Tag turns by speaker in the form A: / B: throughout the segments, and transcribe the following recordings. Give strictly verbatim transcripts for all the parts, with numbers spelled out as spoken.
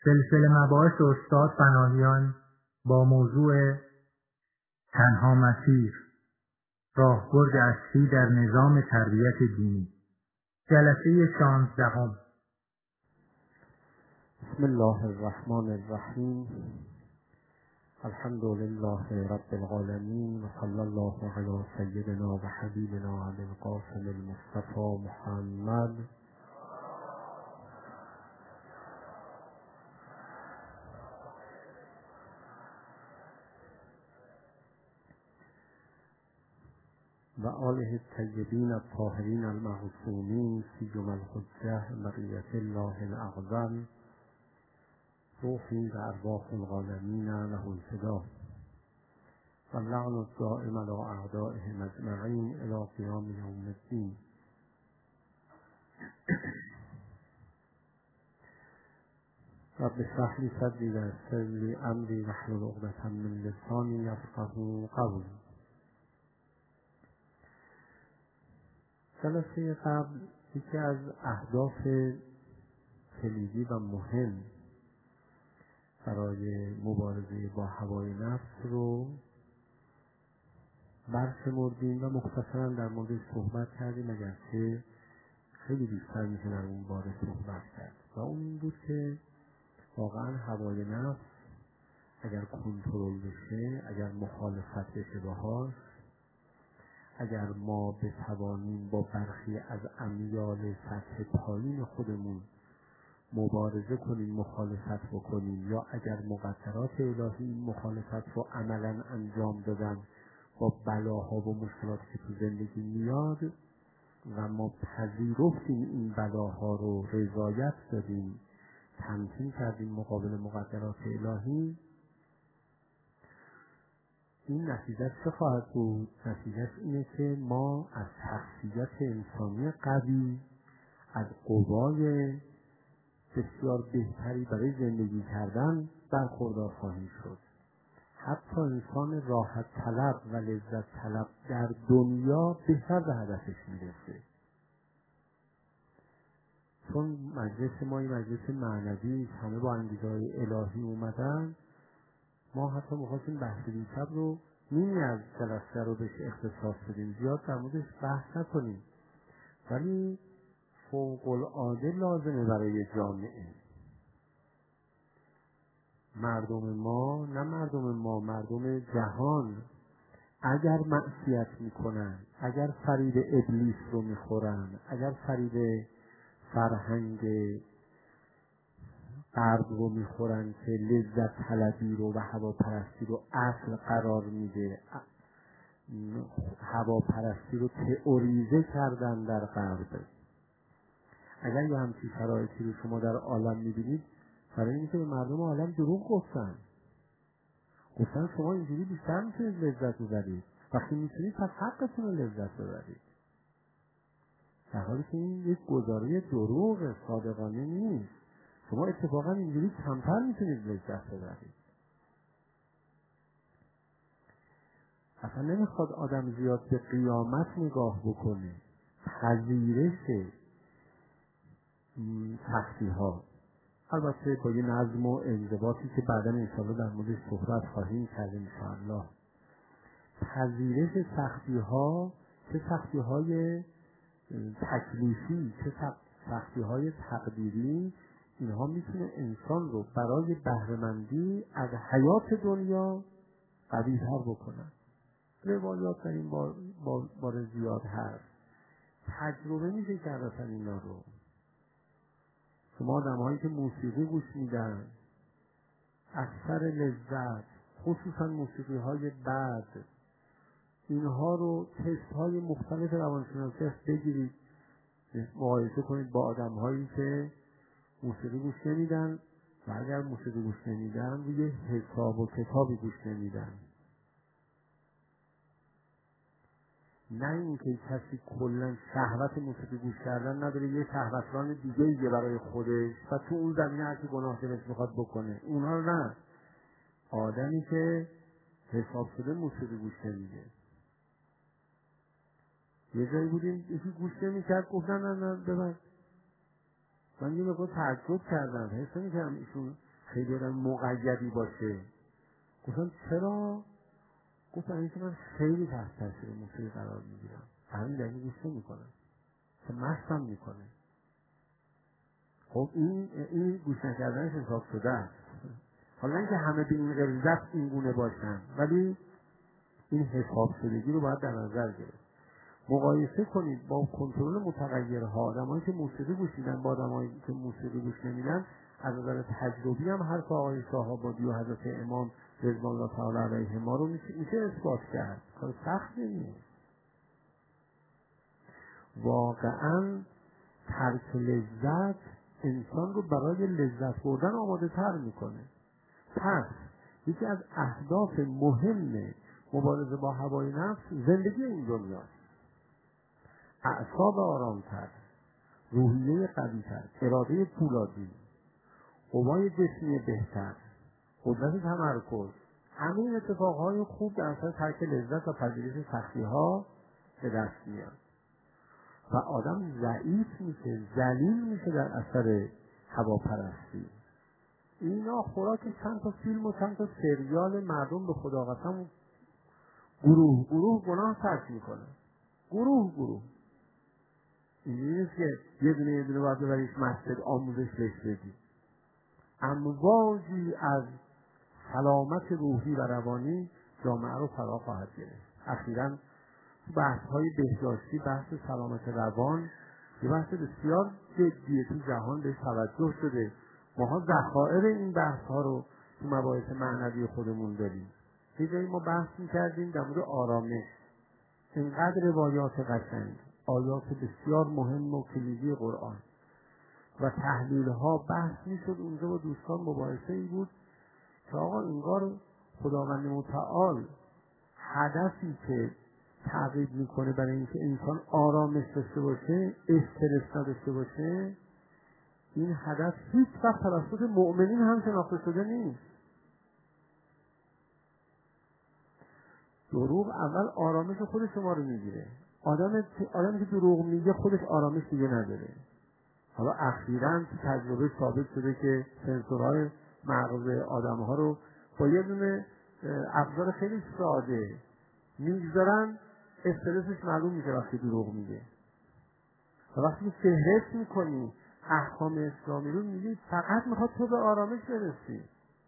A: سلسله مباحث استاد پناهیان با موضوع تنها مسیر، راهبرد اصلی در نظام تربیت دینی، جلسه شانزدهم.
B: بسم الله الرحمن الرحیم. الحمد لله رب العالمین و صلی الله علی سیدنا و حبیبنا ابی القاسم المصطفى محمد و آله الطیبین الطاهرین المعصومین سیما الحجة بقیة الله الاعظم روحی و ارواح العالمین له الفدا و اللعن الدائم علی اعدائهم اجمعین الی قیام یوم الدین. رب اشرح لی صدری و یسر لی امری واحلل عقدة من لسانی یفقهوا قولی. جلسه قبل یکی از اهداف کلیدی و مهم برای مبارزه با هوای نفس رو برشمردیم و مختصرا در موردش صحبت کردیم، اگرچه خیلی بیشتر میشه در اون باره صحبت کرد و اون این بود که واقعا هوای نفس اگر کنترل بشه، اگر مخالفت بشه باهاش، اگر ما بتوانیم با برخی از امیال سطح پایین خودمون مبارزه کنیم، مخالفت بکنیم، یا اگر مقدرات الهی این مخالفت رو عملا انجام دادن با بلاها و مشکلاتی که تو زندگی میاد و ما پذیرفتیم این بلاها رو، رضایت دادیم، تمکین کردیم مقابل مقدرات الهی، این نتیجه چه خواهد بود؟ نتیجه اینه که ما از شخصیت انسانی قوی، از قوای بسیار بهتری برای زندگی کردن برخوردار خواهیم شد. حتی انسان راحت طلب و لذت طلب در دنیا بهتر به هدفش میرسه، چون مجلس ما این مجلس معنوی، همه با انگیزه‌های الهی اومدن. ما حتی می‌خواستیم بحث دیشب رو نیمی از جلسه رو بهش اختصاص بدیم، زیاد در موردش بحث نکنیم، ولی فوق العاده لازمه برای جامعه. مردم ما، نه مردم ما، مردم جهان اگر معصیت میکنن، اگر فریب ابلیس رو میخورن، اگر فریب فرهنگ غرب رو میخورن که لذت طلبی رو و هواپرستی رو اصل قرار میده، هواپرستی رو تئوریزه کردن در غرب، اگر یه همچین شرایطی رو شما در عالم میبینید، برای اینکه به مردم عالم دروغ گفتن گفتن شما اینجوری بیشتر میتونید لذت ببرید، وقتی میتونید پس حقتون رو لذت ببرید، در حالی که این یک گزاره دروغ، صادقانه نیست. شما اتفاقا اینجوری کمتر میتونید لذت ببرید. اصلا نمیخواد آدم زیاد به قیامت نگاه بکنه، پذیرش سختی ها، البته با یه نظم و انضباطی که بعدا انشاءالله در موردش صحبت خواهیم کرد انشاءالله. پذیرش سختی ها، چه سختی های تکلیفی، چه سختی های تقدیری، اینها میتونه انسان رو برای بهره‌مندی از حیات دنیا قوی‌تر بکنن. روایات در این بار, بار, بار زیاد هست، تجربه میشه کرد اصلا اینا رو. شما آدم هایی که موسیقی گوش میدن، اکثر لذت، خصوصا موسیقی های بد، اینها رو تست های مختلف روانشناسی هست، بگیرید مقایسه کنید با آدم هایی که موسیقی گوش نمیدن و اگر موسیقی گوش نمیدن روی حساب و کتابی گوش نمیدن. نه اینکه کسی کلا شهوت موسیقی گوش کردن نداره، یه شهوتران دیگه ایه برای خودش و تو اون زمینه هرچی گناه دلش میخواد بکنه، اونها رو نه. آدمی که حساب شده موسیقی گوش نمیده. یه جایی بودیم یکی گوش نمیکرد، گفتن نه نه ببر. من یه مقدار تعجب کردم، حس نمی‌کردم ایشون خیلی آدم مقیدی باشه. گفتم چرا؟ گفتم اینکه من خیلی تحت تاثیر موسیقی قرار میگیرم، همین دلیل گوش نمیکنم که مستم میکنه. خب این این گوش نکردنش حساب شده است. حالا اینکه همه به این غریزت این گونه باشن، ولی این حساب شدگی رو باید در نظر گرفت. مقایسه کنید با کنترل متغیرها. آدمایی که موسیقی گوش میدن با آدمایی که موسیقی گوش نمیدن، از نظر تجربی هم حرف آقای شاه‌آبادی و حضرت امام رضوان الله تعالی علیهما رو میشه میشه اثبات کرد. کار سخت نیست. واقعا ترک لذت انسان رو برای لذت بردن آماده تر میکنه. پس یکی از اهداف مهم مبارزه با هوای نفس زندگی این دنیاست. اعصاب آرامتر، روحیه قوی‌تر، اراده پولادی، قوای جسمی بهتر، قدرت تمرکز، همه این اتفاقهای خوب در اثر ترک لذت و پذیرش سختی‌ها به دست میاد و آدم ضعیف میشه، ذلیل میشه در اثر هواپرستی. اینا خوراک چند تا فیلم و چند تا سریال مردم به خدا قسم گروه گروه گناه ترک میکنه. گروه گروه این نیست که یه دونه یه دونه باید ببریش مسجد آموزش بهش بدی. امواجی از سلامت روحی و روانی جامعه رو فرا خواهد گرفت. اخیراً بحث های بهداشتی، بحث سلامت روان یه بحث بسیار جدیه تو جهان، بهش توجه شده. ماها ذخایر این بحث ها رو تو مباحث معنوی خودمون داریم. یه جایی ما بحث می‌کردیم در مورد آرامش. اینقدر روایات قشنگ، آیات بسیار مهم و کلیدی قرآن و تحلیل ها بحث می‌شد اونجا با دوستان. مباحثه ای بود که آقا انگار خداوند متعال هدفی که تعقیب میکنه برای اینکه انسان آرامش داشته باشه، استرس نداشته باشه، این هدف هیچ وقت توسط مؤمنین هم شناخته شده نیست. دروغ اول آرامش خود شما رو میگیره. آدم آدمی که دروغ میگه خودش آرامش دیگه نداره. حالا اخیراً تجربه ثابت شده که سنسورهای مغز آدم‌ها رو با یه دونه ابزار خیلی ساده میگذارن، استرسش معلوم میشه وقتی دروغ میگه. و وقتی که فهرست میکنی احکام اسلامی رو میگی فقط میخواد تو به آرامش برسی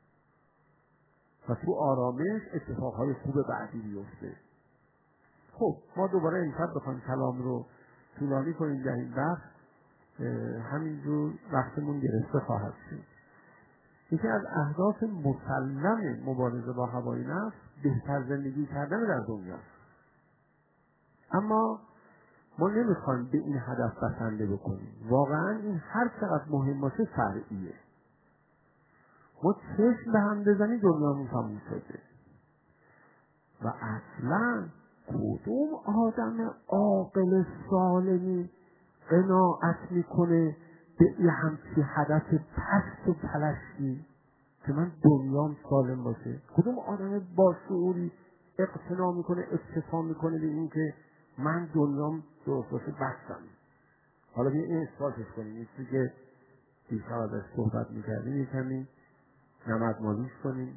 B: و تو آرامش اتفاقهای خوب بعدی بیفته. خب ما دوباره امشب بخوایم کلام رو طولانی کنیم در این بحث همینجور وقتمون گرفته خواهد شد. یکی از اهداف مسلم مبارزه با هوای نفس بهتر زندگی کردن در دنیاست. اما ما نمیخوایم به این هدف بسنده بکنیم. واقعا این هر چقدر مهم باشه فرعیه. ما چشم به هم بزنی دنیامون تموم شده و اصلا کدوم آدم عاقل سالمی قناعت میکنه به یه همچی هدف پست و پلشتی که من دنیام سالم باشه؟ کدوم آدم با شعوری اقتناع میکنه، اکتفا میکنه به این که من دنیام درست باشه بستم؟ حالا بیا این اثباتش کنیم. این چیزی که دیشب ازش صحبت میکردیم یه کمی نمدمالیش کنیم.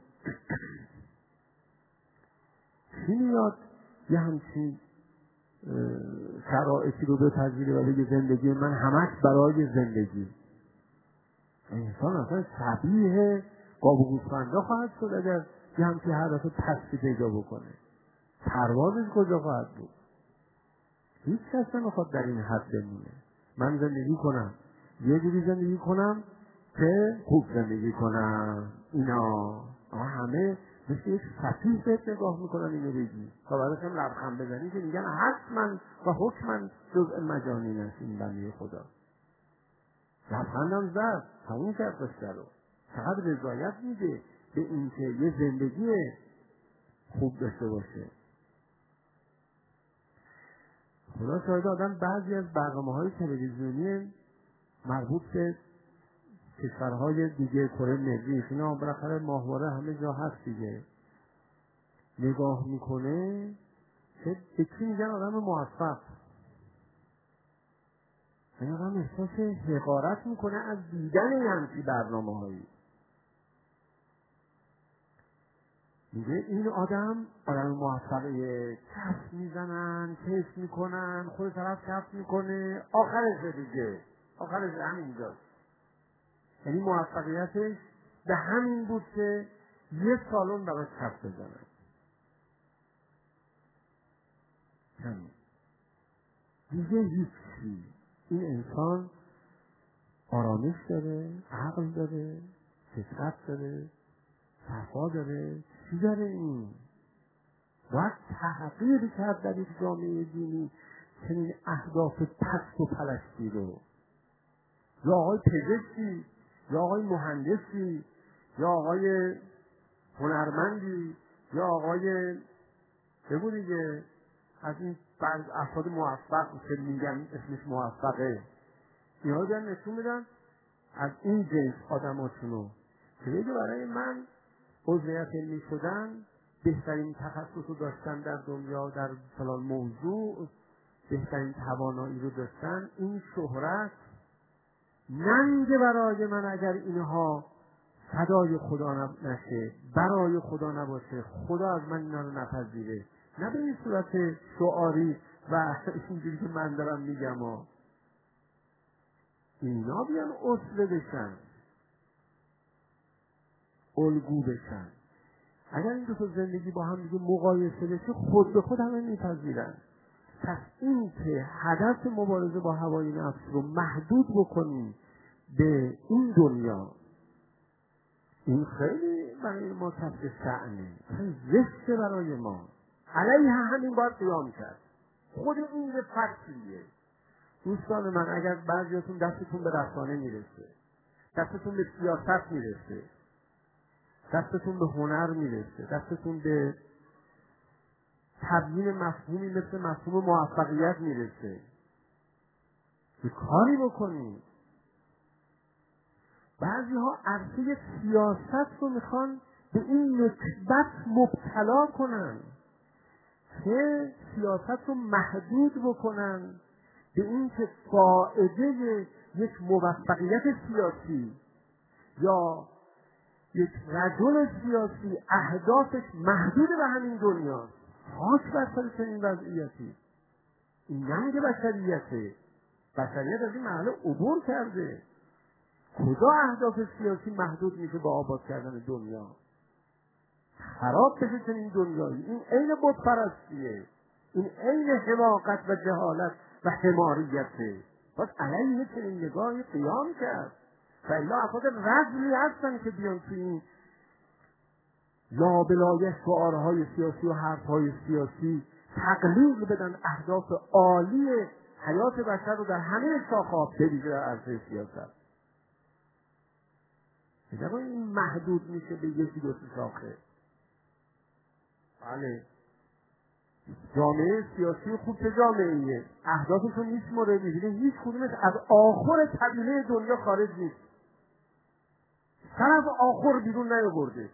B: چی میاد یه همچین شرایطی رو بپذیره و بگه زندگی من همش برای زندگی؟ انسان اصلا شبیه قاب و گوسفندا خواهد شد اگر یه همچین هدف پستی پیدا بکنه. پروازش کجا خواهد بود؟ هیچ کس نمیخواد در این حد بمونه. من زندگی کنم یه جوری زندگی کنم که خوب زندگی کنم. اینا همه مثل یک سفیه بهت نگاه میکنن اینو بگی تا بعدش هم لبخند بزنی که میگن حتما و حکما جزء مجانین است این بنده خدا. لبخندم زد تموم کرد قصه رو. فقط رضایت میده به این که یه زندگی خوب داشته باشه. خدا شاید آدم بعضی از برنامه‌های تلویزیونی مربوط به کشورهای دیگه، کره مریخ، اینا بالاخره ماهواره همه جا هست دیگه، نگاه میکنه که به چی میگن آدم موفق. این آدم احساس حقارت میکنه از دیدن همچی برنامه هایی. میگه این آدم آدم موفقیه، کف میزنن، کیف میکنن، خود طرف کف میکنه، آخرش دیگه آخرش همینجاست. یعنی موفقیتش به همین بود که یه سالن براش کف بزنن. همین دیگه هیچی. این انسان آرامش داره، عقل داره، فطرت داره، صفا داره، چی داره؟ این باید تحقیر کرد در یک جامعه دینی چنین اهداف پست و پلشتی رو. یا آقای پزشکی، یا آقای مهندسی، یا آقای هنرمندی، یا آقای بگو دیگه از این بعض افراد موفق که میگن اسمش موفقه، اینا رو دارن نشون میدن از این جنس آدماشونو که بگه برای من عضویت علمی شدن، بهترین تخصص رو داشتن در دنیا در فلان موضوع، بهترین توانایی رو داشتن، این شهرت ننگه برای من اگر اینها فدای خدا نشه، برای خدا نباشه، خدا از من اینا رو نپذیره. نه به این صورت شعاری و اینجوری که من دارم میگم ها. اینا بیان اصله بشن، الگو بشن. اگر این دو تا زندگی با هم دیگه مقایسه بشه خود به خود همه میپذیرن. پس این که هدف مبارزه با هوای نفس رو محدود بکنیم به این دنیا، این خیلی برای ما کسب شأنه، خیلی زشته برای ما. علیه همین باید قیام کرد. خود این یه فکریه. دوستان من، اگر بعضیاتون دستتون به رسانه میرسه، دستتون به سیاست میرسه، دستتون به هنر میرسه، دستتون به تبیین مفهومی مثل مفهوم موفقیت میرسه، یه کاری بکنید. بعضی ها عرصه سیاست رو میخوان به این نکبت مبتلا کنن که سیاست رو محدود بکنن به این که فائده یک موفقیت سیاسی یا یک رجل سیاسی اهدافش محدود به همین دنیاست. خاص بر سر چنین وضعیتی. این ننگ بشریته. بشریت از این مرحله عبور کرده. کجا اهداف سیاسی محدود میشه با آباد کردن دنیا؟ خراب بشه چنین دنیایی. این عین بتپرستیه، این عین حماقت و جهالت و حماریته. باید علیه چنین نگاهی قیام کرد. و الا افراد رذلی هستن که بیان توی این لابلای شعارهای سیاسی و حرفهای سیاسی تقلیل بدن اهداف عالی حیات بشر رو در همه شاخه‌ها، به ویژه در عرصه سیاست. نگاه این محدود میشه به یکی دو شاخه. بله، جامعه سیاسی خوب چه جامعه‌ایه؟ اهدافشون میشمره، میبینه هیچ کدومش از آخر طبیله دنیا خارج نیست. طرف آخر بیرون نیاورده.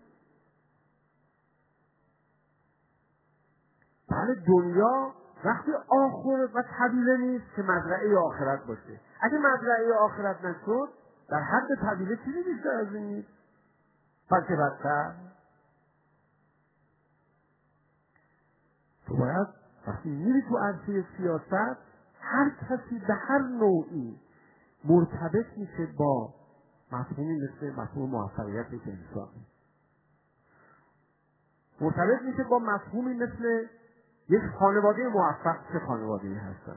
B: بله، دنیا وقتی آخر و طبیله نیست که مزرعه آخرت باشه. اگه مزرعه آخرت نشد، در حد طبیله چیزی بیشتر از این نیست، بلکه بدتر. تو باید وقتی میری تو عرصه سیاست، هر کسی به هر نوعی مرتبط میشه با مفهومی مثل مفهوم موفقیت یک انسان، مرتبط میشه با مفهومی مثل یک خانواده موفق چه خانواده‌ای هستن،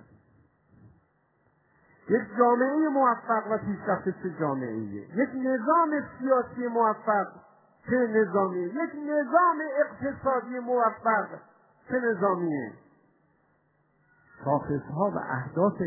B: یک جامعه موفق و پیشرفته چه جامعه‌ایه، یک نظام سیاسی موفق چه نظامیه، یک نظام اقتصادی موفق چه نظامیه. شاخص‌ها و اهداف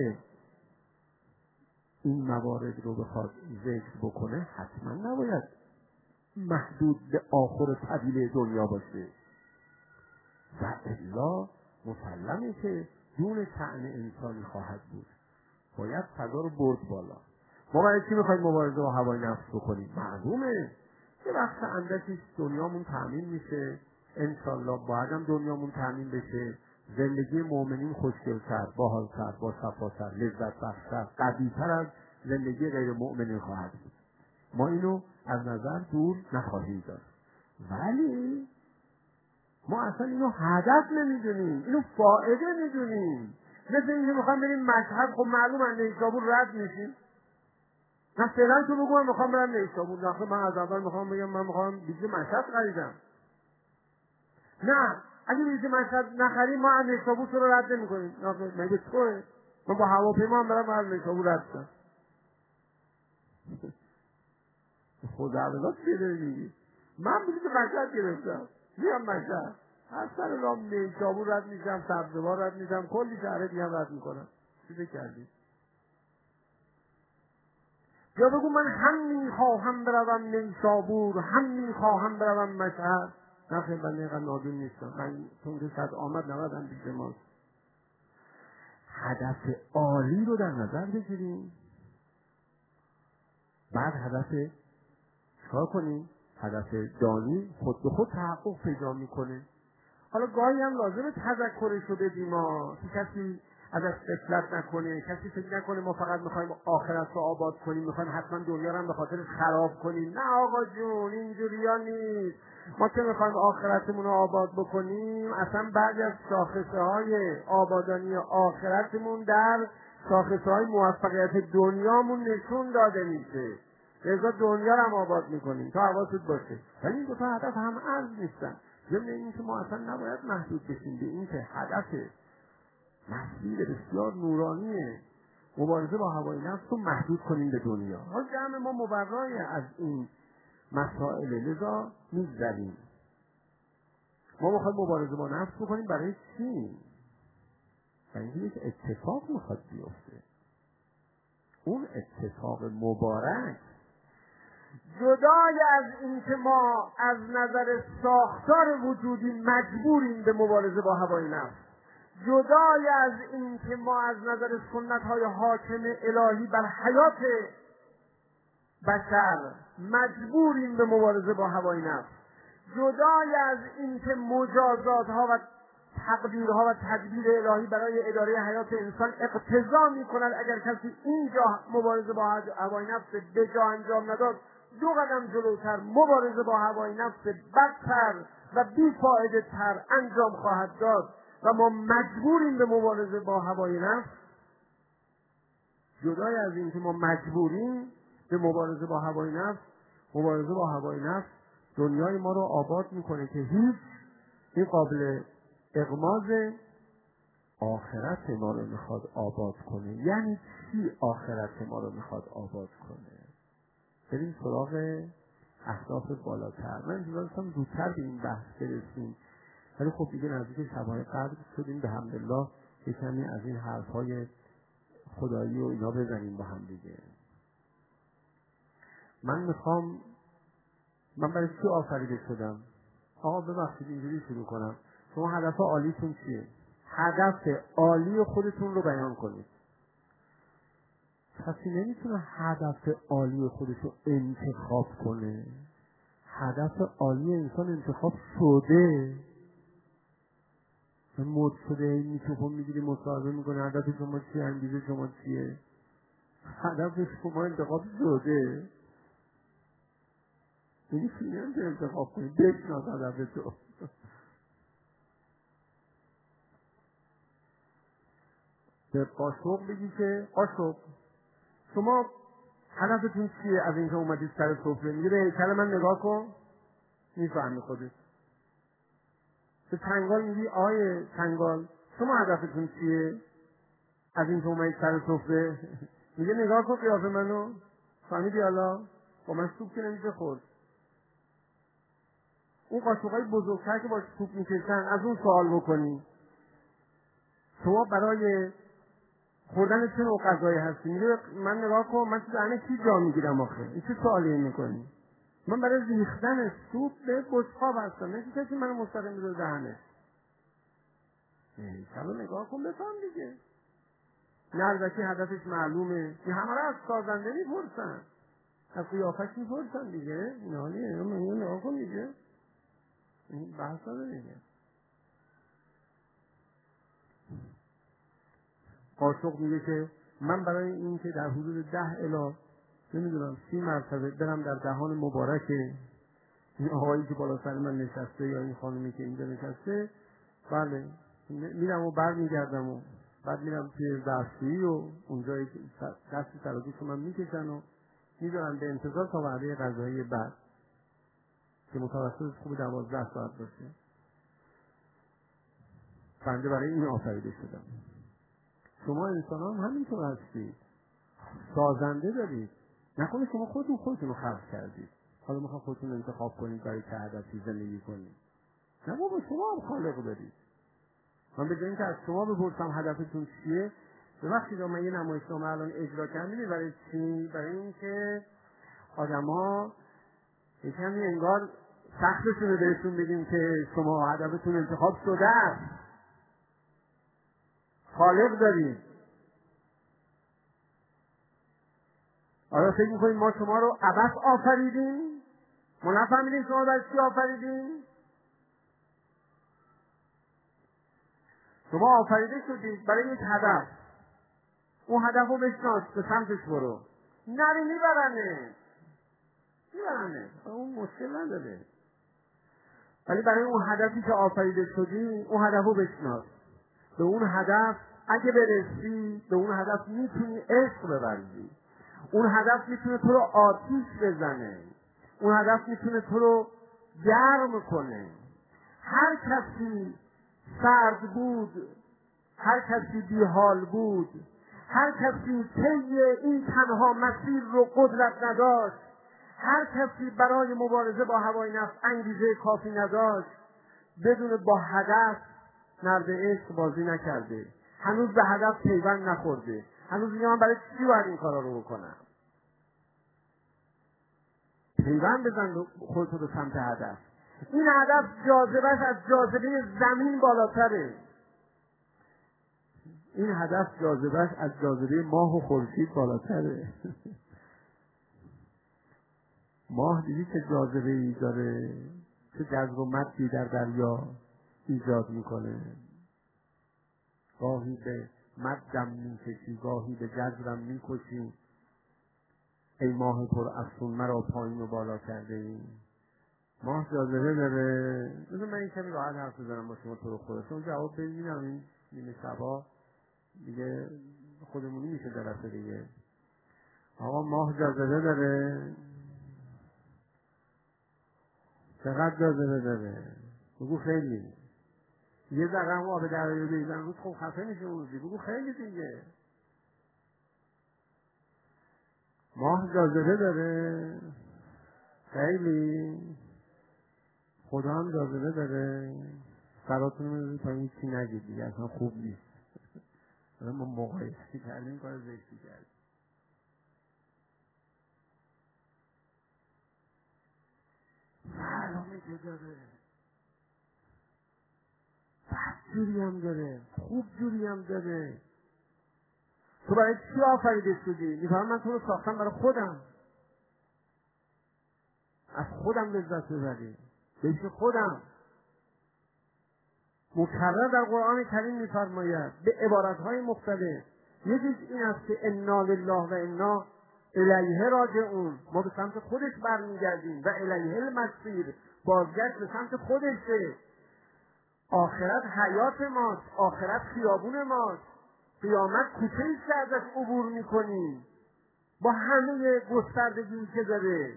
B: این موارد رو بخواد ذکر بکنه، حتما نباید محدود به آخر طبیله دنیا باشه. و الا مسلمه که دون شأن انسانی خواهد بود. باید فضا رو برد بالا. ما برای چی میخوایم مبارزه با هوای نفس بکنیم؟ معلومه یه وقت اندکی دنیامون تأمین میشه، انشالله باید هم دنیامون تأمین بشه، زندگی مؤمنین خوشگل‌تر، باحال‌تر، با صفاتر، لذت بخش‌تر، قوی‌تر از زندگی غیر مؤمنین خواهد بود. ما اینو از نظر دور نخواهیم داشت. ولی ما اصلا اینو هدف نمیدونیم، اینو فائده میدونیم. مثل اینکه میخوام بریم مشهد، خب معلوم از نیشابور رد میشیم. نه فعلا تو بگو من میخوام برم نیشابور، نه من از اول میخوام بگم من میخوام بیز مشهد خریدم. نه اگه بیز مشهد نخریم ما از نیشابور تو رو رد نمیکنیم. نه مگه توه؟ من با هواپیما هم برم از نیشابور رد شم. خود عبدالله چیه داری میگی؟ من بیز مشهد گرفتم، میام مشهد، از سر رام نیشابور رد میشم، سبزوار رد میشم، کلی شهره دیگه هم رد میکنم. چی فکر کردی؟ یا بگو من هم میخواهم بروم نیشابور، هم میخواهم بروم مشهد. نه خیلی من اینقدر نادون نیستم، من چون که صد آمد نود هم بیش ماست. هدف عالی رو در نظر بگیریم، بعد هدف چکار کنیم؟ هدف دانی خود به خود تحقق پیدا میکنه. حالا گاهی هم لازمه تذکرش رو بدیم ما، که کسی ازش غفلت نکنه، کسی فکر نکنه ما فقط میخوایم آخرت رو آباد کنیم، میخوایم حتما دنیا رو هم به خاطر خراب کنیم. نه آقا جون، اینجوریا نیست. ما که میخوایم آخرتمون رو آباد بکنیم، اصلا بعضی از شاخصه های آبادانی آخرتمون در شاخصه های موفقیت دنیامون نشون داده میشه. لذا دنیا رو هم آباد میکنیم، تا حواست باشه. ولی این دو تا هدف هم از نیستن. ضمن این که ما اصلا نباید محدود بشیم به این که هدف مسیر بسیار نورانی مبارزه با هوای نفس رو محدود کنیم به دنیا. حال جمع ما مبرای از این مسائل، لذا میگذریم. ما میخوایم مبارزه با نفس بکنیم برای چی؟ برای اینکه یک اتفاق میخواد بیفته. اون اتفاق مبارک جدای از این که ما از نظر ساختار وجودی مجبوریم به مبارزه با هوای نفس، جدای از این که ما از نظر سنت‌های حاکم الهی بر حیات بشر مجبوریم به مبارزه با هوای نفس، جدای از این که مجازات‌ها و تقدیرها و تدبیر الهی برای اداره حیات انسان اقتضا می‌کند اگر کسی اینجا مبارزه با هوای نفس به جا انجام نداد، دو قدم جلوتر مبارزه با هوای نفس بدتر و بی‌فایده تر انجام خواهد داد و ما مجبوریم به مبارزه با هوای نفس. جدای از این که ما مجبوریم به مبارزه با هوای نفس، مبارزه با هوای نفس دنیای ما رو آباد میکنه که هیچ این قابل اغماز آخرت ما رو میخواد آباد کنه. یعنی چی آخرت ما رو میخواد آباد کنه؟ بریم سراغ اهداف بالاتر. من انتظار داشتم زودتر به این بحث برسیم، ولی خب دیگه نزدیک شب‌های قدر شدیم. به حمدالله یه کمی از این حرف‌های خدایی و اینا بزنیم با هم دیگه. من میخوام من برای چی آفریده شدم؟ آقا ببخشید اینجوری شروع کنم. شما هدف عالیتون چیه؟ هدف عالی خودتون رو بیان کنید. کسی نمیتونه هدف عالی خودش رو انتخاب کنه. هدف عالی انسان انتخاب شده. مد شده این میکروفون میگیری مصاحبه میکنه هدف شما چیه؟ انگیزه شما چیه؟ هدف شما انتخاب شده. این چی نمیتونه انتخاب کنی؟ بشناس هدف تو. به قاشق بگی که قاشق شما هدفتون چیه از اینکه اومدید سر سفره؟ میگه به هیکل من نگاه کن، میفهمی خودت. به چنگال میگی آیه چنگال شما هدفتون چیه از اینکه اومدید سر سفره؟ میگه نگاه کن قیافه منو، فهمیدی؟ حالا با من سوپ که نمیشه خورد. اون قاشقای بزرگتر که با سوپ میکشن از اون سوال بکنی شما برای خوردن چه نوع غذایی هستی؟ میگه من نگاه کن من تو دهنه کی جا میگیرم آخه؟ این چه سوالی میکنی؟ من برای ریختن سوپ به بشقاب هستم، نه کسی منو مستقیم میذاره دهنه. چرا نگاه کن بفهم دیگه. نرزکی هدفش معلومه، این همه را از سازنده میپرسن، از قیافش میپرسن دیگه. این حالیه اینو نگاه کن دیگه، این بحث داره دیگه. قاشق میگه که من برای این که در حدود ده الی نمیدونم سی مرتبه برم در دهان مبارک این آقایی که بالا سر من نشسته یا این خانومی که اینجا نشسته، بله میرم و بر میگردم و بعد میرم توی دستشویی و اونجا دست سر من میکشن و میذارن به انتظار تا وعده غذایی بعد که متوسط خوب دوازده ساعت باشه. بنده برای این آفریده شدم. شما انسان هم همینطور هستید، سازنده دارید. نکنه شما خودتون خودتون رو خلق کردید، حالا میخوام خودتون انتخاب کنید برای چه هدفی زندگی کنید. نه بابا، شما هم خالق دارید. من به جای اینکه از شما بپرسم هدفتون چیه، ببخشید من یه نمایشنامه الان اجرا کردم برای چی؟ برای اینکه آدما یکم انگار سختشونه بهتون بگیم که شما هدفتون انتخاب شده است، خالق دارید. آیا فکر میکنید ما شما رو عبث آفریدیم؟ ما نفهمیدیم شما برای چی آفریدیم؟ شما آفریده شدید برای یک هدف. اون هدف رو بشناس، به سمتش برو. نری میبرنه میبرنه اون مشکل نداره، ولی برای اون هدفی که آفریده شدی اون هدف رو بشناس. به اون هدف اگه برسی، به اون هدف میتونی عشق بورزی. اون هدف میتونه تو رو آتیش بزنه. اون هدف میتونه تو رو گرم کنه. هر کسی سرد بود، هر کسی بیحال بود، هر کسی طی این تنها مسیر رو قدرت نداشت، هر کسی برای مبارزه با هوای نفس انگیزه کافی نداشت، بدون با هدف نرد عشق بازی نکرده، هنوز به هدف پیوند نخورده، هنوز میگه من برای چی باید این کارا رو بکنم. پیوند بزن خودتو به سمت هدف. این هدف جاذبهش از جاذبه زمین بالاتره. این هدف جاذبهش از جاذبه ماه و خورشید بالاتره. ماه دیدی چه جاذبه ای داره، چه جذب و مدی در دریا ایجاد میکنه. گاهی به مدم میکشی، گاهی به جذبم میکشی. ای ماه پر افسون مرا پایین و بالا کرده ای. ماه جاذبه داره. بذار من این کمی راحت حرف بزنم با شما تو رو خودتون جواب ببینم. این نیمه شبا دیگه خودمونی میشه جلسه دیگه. آقا ماه جاذبه داره. چقدر جاذبه داره؟ بگو خیلی. یه ذره هم آب دریا بریزن روز خب خفه میشه اون روزی. بگو خیلی دیگه. ماه جاذبه داره خیلی. خدا هم جاذبه داره. سراتون رو میدونی تا این چی نگید دیگه، اصلا خوب نیست. ما مقایسه کردیم، کار زشتی کردیم. سلامی که داره، بد جوری هم داره، خوب جوری هم داره. تو برای چی آفریده شدی؟ میفهم من تو رو ساختم برای خودم، از خودم لذت ببری، بهش خودم. مکرر در قرآن کریم میفرماید به عبارتهای مختلف. یکیش این است که انا لله و انا الیه راجعون. ما به سمت خودش برمیگردیم و الیه المصیر، بازگشت به سمت خودشه. آخرت حیات ماست، آخرت خیابون ماست، قیامت کوچه ایست که ازش عبور میکنیم با همه گستردگی که داره.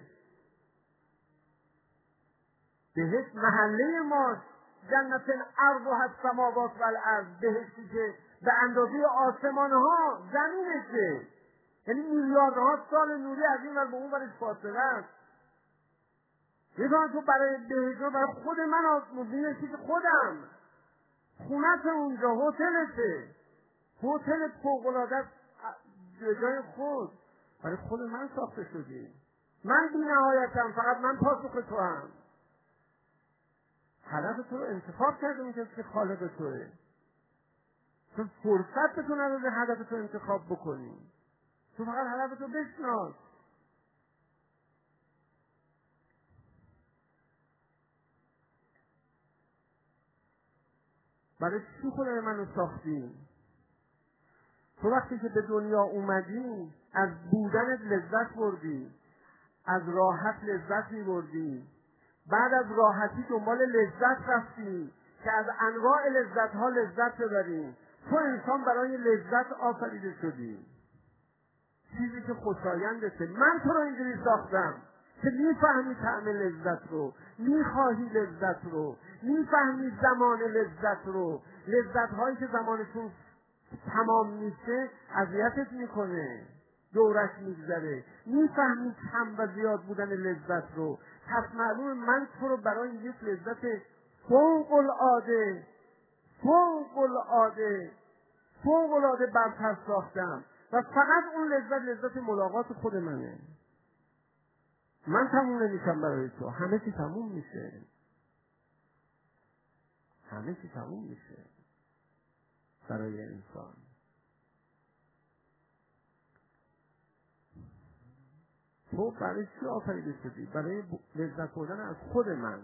B: بهشت محله ماست، جنت عرضها السماوات والارض، بهشتی که به اندازه آسمان ها زمینشه، یعنی میلیاردها سال نوری از این ور به اون ورش فاصله است. میگم تو برای بهشت برای خود من آسمونی که خودم خونت اونجا، هتلته، هتل فوق‌العاده جای خود برای خود من ساخته شدی. من بی نهایتم، فقط من پاسخ تو هم. هدف تو رو انتخاب کرده اون کسی که خالق توه. تو فرصت به تو نداده هدف تو انتخاب بکنی. تو فقط هدف تو بشناس. برای چی خدای منو ساختی؟ تو وقتی که به دنیا اومدی از بودنت لذت بردی، از راحت لذت می‌بردی، بعد از راحتی دنبال لذت رفتی که از انواع لذت ها لذت ببریم. تو انسان برای لذت آفریده شدی، چیزی که خوشایندته. من تو رو اینجوری ساختم که میفهمی طعم لذت رو، میخواهی لذت رو، میفهمی زمان لذت رو. لذت هایی که زمانشون تمام میشه اذیتت میکنه، دورش میگذره. میفهمی کم و زیاد بودن لذت رو. پس معلوم من تو رو برای یک لذت فوق العاده فوق العاده فوق العاده برتر ساختم و فقط اون لذت لذت ملاقات خود منه. من تموم نمیشم برای تو، همه چی تموم میشه، همه چی تموم میشه برای انسان. تو برای چی آفریده شدی؟ برای لذت بردن از خود من،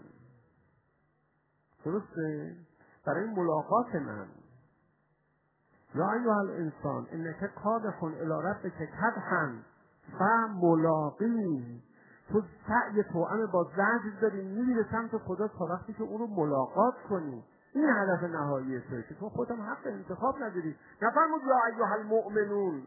B: درسته؟ برای ملاقات من. یا ایها الانسان انک کادح الی ربک کدحا فملاقیه. تو سعی توأم با زجر داری میری به سمت خدا تا وقتی که اون رو ملاقات کنی. این هدف نهایی توئه که تو خودت هم حق انتخاب نداری. نفرمود یا ایها المؤمنون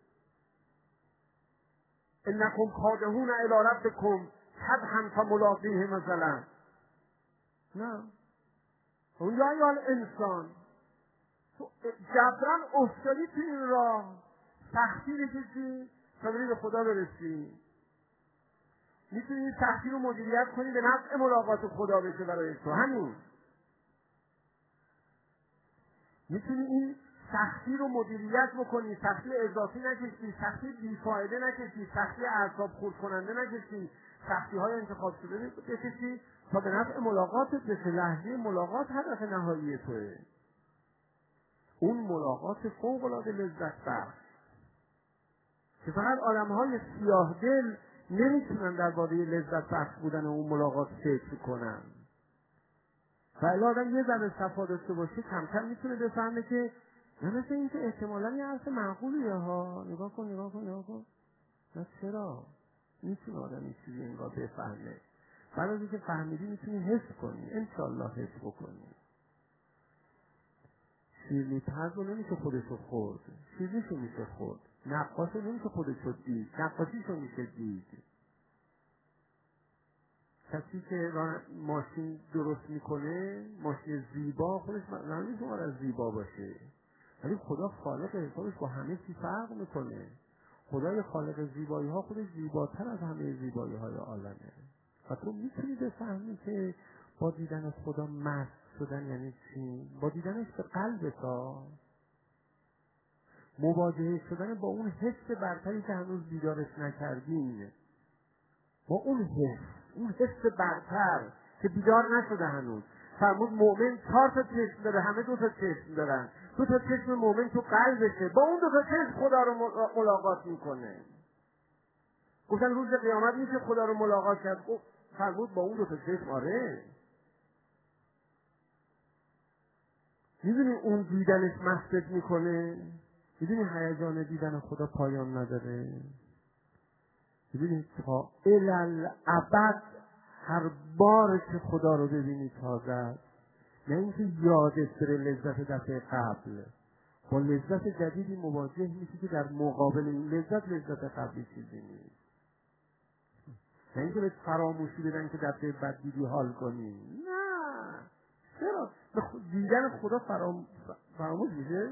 B: انکم کادحون الی ربکم کدحا فملاقیه مثلا. نه، اون یا ایها الانسان تو جبران افتادی تو این راه، سختی بکشی تا بری به خدا برسی. میتونی این سختی رو مدیریت کنی به نفع ملاقات خدا بشه برای تو. همین میتونی این سختی رو مدیریت بکنی، سختی اضافی نکشی، سختی بیفایده نکشی، سختی اعصاب خورد کننده نکشی، سختی های انتخاب شده بکشی تا به نفع ملاقاتت بشه. لحظه ملاقات هدف نهایی توئه. اون ملاقات فوق العاده لذت بخش که فقط آدم‌های سیاه دل نمیتونن درباره لذت بخش بودن اون ملاقات فکر کنن. و الا آدم یه ذره صفا داشته باشه کم کم میتونه بفهمه که نه، مثل این که احتمالاً یه حرف معقولیه ها. نگاه کن نگاه کن نگاه کن نه چرا؟ میتونه آدم این چیزی انگار بفهمه. بعد از اینکه فهمیدی میتونی حس کنی، انشالله حس بکنی. شیرینی پز رو نمیشه خودشو خورد، شیرینیشو میشه خورد. نقاش رو نمیشه خودشو دید، نقاشیشو میشه دید. کسی که ماشین درست میکنه، ماشین زیبا، خودش نمیشه از زیبا باشه، ولی خدا خالق حسابش با همه چی فرق میکنه. خدای خالق زیبایی ها خودش زیباتر از همه زیبایی های عالمه. و تو میتونی بفهمی که با دیدن خدا مست شدن یعنی چی؟ با دیدنش به قلب تا مواجهه شدن با اون حس برتری که هنوز بیدارش نکردیم، با اون حس، اون حس برتر که بیدار نشده هنوز. فرمود مؤمن چهار تا چشم داره، همه دو تا چشم دارن. دو تا چشم مؤمن تو قلبشه، با اون دو تا چشم خدا رو ملاقات میکنه. گفتن روز قیامت میشه خدا رو ملاقات کرد؟ فرمود با اون دو تا چشم. آره، میدونی اون دیدنش مستت میکنه؟ میدونی هیجان دیدن خدا پایان نداره؟ میدونی تا الالعبد هر بار که خدا رو ببینی تازه است، نه اینکه یادت بره لذت دفعه قبل، با لذت جدیدی مواجه میشی که در مقابل این لذت لذت قبلی چیزی نیست. نه اینکه بهت فراموشی بدن که دفعه بعد دیدی حال کنی. نه، چرا؟ دیدن خدا فرام... فراموش میشه؟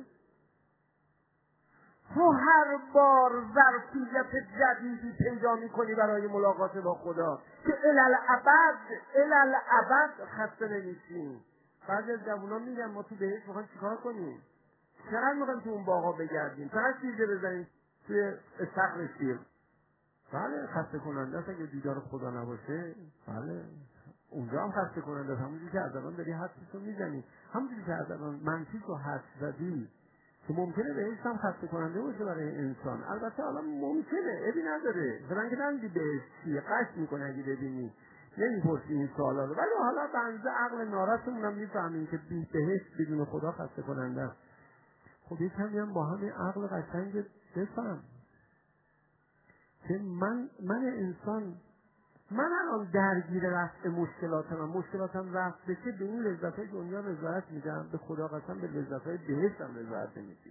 B: تو هر بار ظرفیت جدیدی پیدا میکنی برای ملاقات با خدا که الالعبد الالعبد خسته نمیشی. بعضی از جوونا میگن ما تو بهشت میخوایم چیکار کنیم؟ چقدر میخوایم تو اون باغا بگردیم؟ چقدر شیرجه بزنیم توی استخر شیر؟ بله، خسته کننده است اگه دیدار خدا نباشه. بله، اونجا هم خسته کننده است. همونجوری که از الان داری حدسشو میزنی، همونجوری که از الان منفیشو حدس زدی که ممکنه بهش هم خسته کننده باشه برای انسان. البته الان ممکنه، ابی نداره. زرنگ نمیدی بهش چیه، قشت میکنه اگه ببینی، نمیپرسی این سوالا رو. ولی حالا بنزه عقل نارسمون هم میفهمیم که بی بهش بدون خدا خسته کننده است. خب یک کمی هم با همین عقل قشنگ بفهم که من من انسان من الان درگیر رفع مشکلاتم مشکلاتم رفع بشه به این لذت‌های دنیا رضایت میدم، به خدا قسم به لذت‌های بهشتم رضایت نمیدم.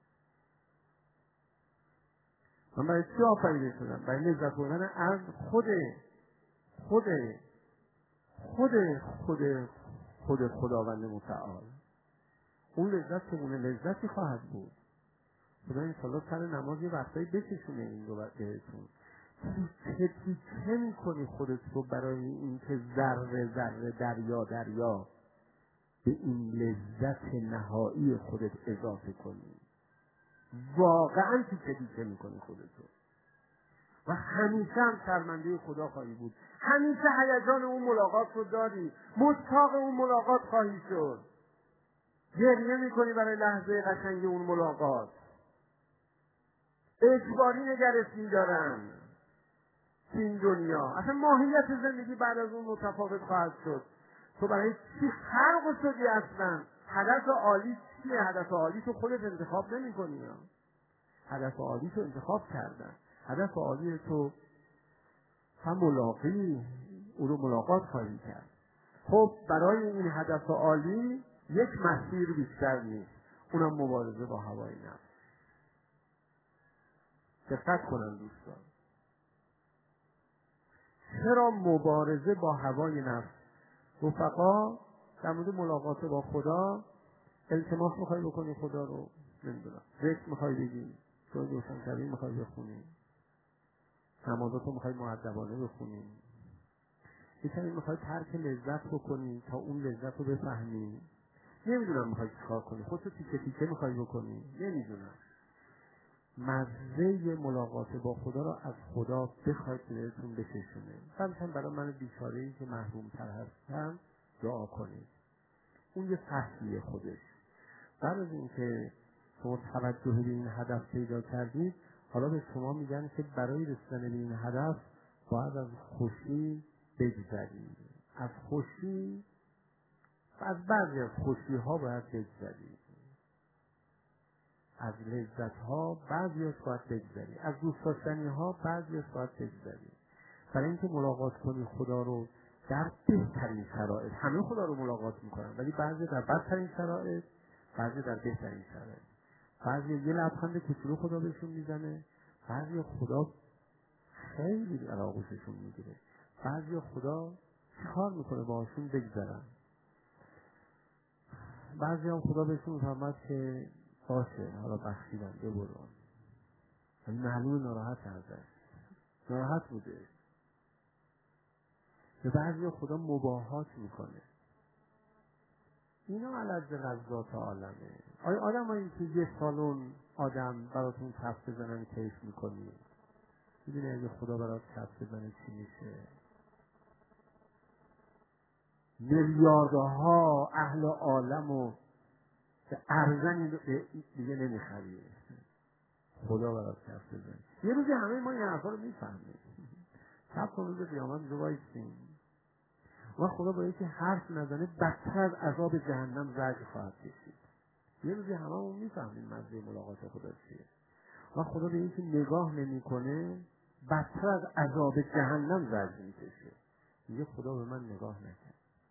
B: من برای چی آفریده شدم؟ برای لذت بردن از خود خود خود خود خود خداوند متعال. اون لذت چگونه لذتی خواهد بود؟ خدا انشالله سر نماز یه وقتایی بکشونه این رو بهتون. تیکه تیکه میکنی خودت رو برای این که ذره ذره دریا دریا به این لذت نهایی خودت اضافه کنی. واقعا تیکه تیکه میکنی خودت رو و همیشه هم شرمنده خدا خواهی بود. همیشه هیجان اون ملاقات رو داری، مشتاق اون ملاقات خواهی شد، گریه میکنی برای لحظه قشنگ اون ملاقات، اجباری نگرش میدارن این دنیا. اصلا ماهیت زندگی بعد از اون متفاوت خواهد شد. تو برای چی خلق شدی اصلا؟ هدف عالی چیه؟ هدف عالی تو خودت انتخاب نمی کنی. هدف عالی تو انتخاب کردن. هدف عالی تو هم ملاقی او رو ملاقات خواهی کرد. خب برای این هدف عالی یک مسیر بیشتر نیست، اونم مبارزه با هوای نفس. دقت کنن دوستان، چرا مبارزه با هوای نفس؟ رفقا در مورد ملاقات با خدا التماس میخوای بکنی خدا رو، نمیدونم ذکر میخوای بگی، سوره روشن‌شوی میخوای بخونی، نمازاتو میخوای مؤدبانه بخونی، یه کمی میخوای ترک لذت بکنی تا اون لذت رو بفهمی، نمیدونم میخوای چیکار کنی، خودتو تیکه تیکه میخوای بکنی، نمیدونم. مزه ملاقات با خدا را از خدا بخواید که بهتون بکشونه. بعدش برای من بیچاره‌ای که محروم تر هستم دعا کنید. اون یه فصلیه خودش. بعد از اینکه شما توجه به این هدف پیدا کردید، حالا به شما میگن که برای رسیدن به این هدف باید از خوشی بگذرید. از خوشی، از بعضی از خوشی ها باید بگذرید. از لذت ها بعضیش باید بگذری، از دوست داشتنی ها بعضیش باید بگذری. برای اینکه ملاقات کنی خدا رو در بهترین شرایط، همه خدا رو ملاقات میکنن ولی بعضی در بدترین شرایط، بعضی در بهترین شرایط. بعضی یه لبخند کوچولو خدا بهشون میزنه، بعضی خدا خیلی در آغوششون میگیره، بعضی خدا چیکار میکنه باهاشون بگذرن، بعضی هم خدا بهشون میفهمد که باشه حالا بخشیدم ببرم، ولی معلوم ناراحت ازش، ناراحت بوده. به بعضی خدا مباهات میکنه. اینا علت لذات عالمه. آیا آدم هایی که یه سالن آدم براتون کف بزنن کیف میکنی؟ میدونی اگه خدا برات کف بزنه چی میشه؟ میلیاردها اهل عالم و که ارزنی دیگه نمیخریه، خدا برات کف بزنه. یه روزی همه ما این حرفا رو میفهمیم. شب کن روز قیامت رو وایسیم و خدا با اینکه حرف نزنه بدتر از عذاب جهنم زجر خواهد کشید. یه روزی همه ما میفهمیم مزه ملاقات خدا چیه و خدا به اینکه نگاه نمیکنه بدتر از عذاب جهنم زجر میکشه. میگه خدا به من نگاه نکرد.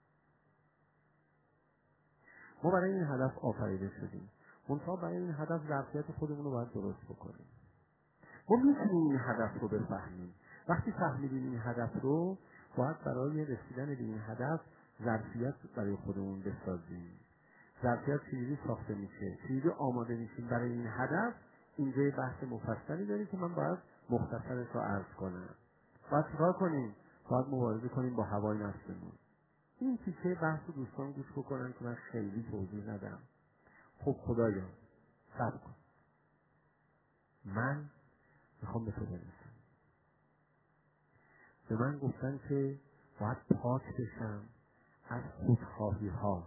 B: ما برای این هدف آفریده شدیم، منتها برای این هدف ظرفیت خودمون رو باید درست بکنیم. ما میتونیم این هدف رو بفهمیم. وقتی فهمیدیم این هدف رو، باید برای رسیدن به این هدف ظرفیت برای خودمون بسازیم. ظرفیت چجوری ساخته میشه؟ چجوری آماده میشیم برای این هدف؟ اینجا یه بحث مفصلی داریم که من باید مختصرش رو عرض کنم. باید چیکار کنیم؟ باید مبارزه کنیم با هوای نفسمون. این تیکه بحث رو دوستان گوش بکنن که من خیلی توضیح ندم. خب خدایا صبر کن، من میخوام به تو برسم. به من گفتن که باید پاک بشم از خودخواهی ها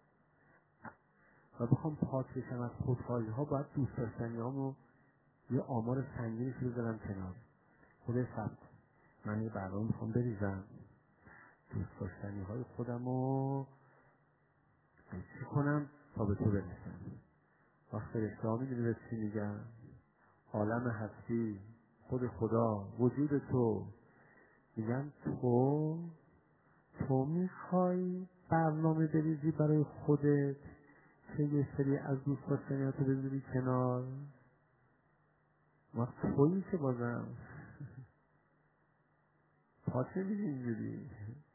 B: و بخوام پاک بشم از خودخواهی ها باید دوست داشتنی هامو یه آمار سنگینش رو بذارم کنار. خدا صبر کن، من یه برنامه میخوام بریزم، دوست داشتنی های خودم رو چی کنم تا به تو برسم. وقت فرشته ها میدونی به چی میگن؟ عالم هستی، خود خدا، وجود تو میگن تو تو میخوای برنامه بریزی برای خودت که یه سری از دوست داشتنیاتو بذاری کنار؟ ما تویی که بازم پاچه میدی اینجوری.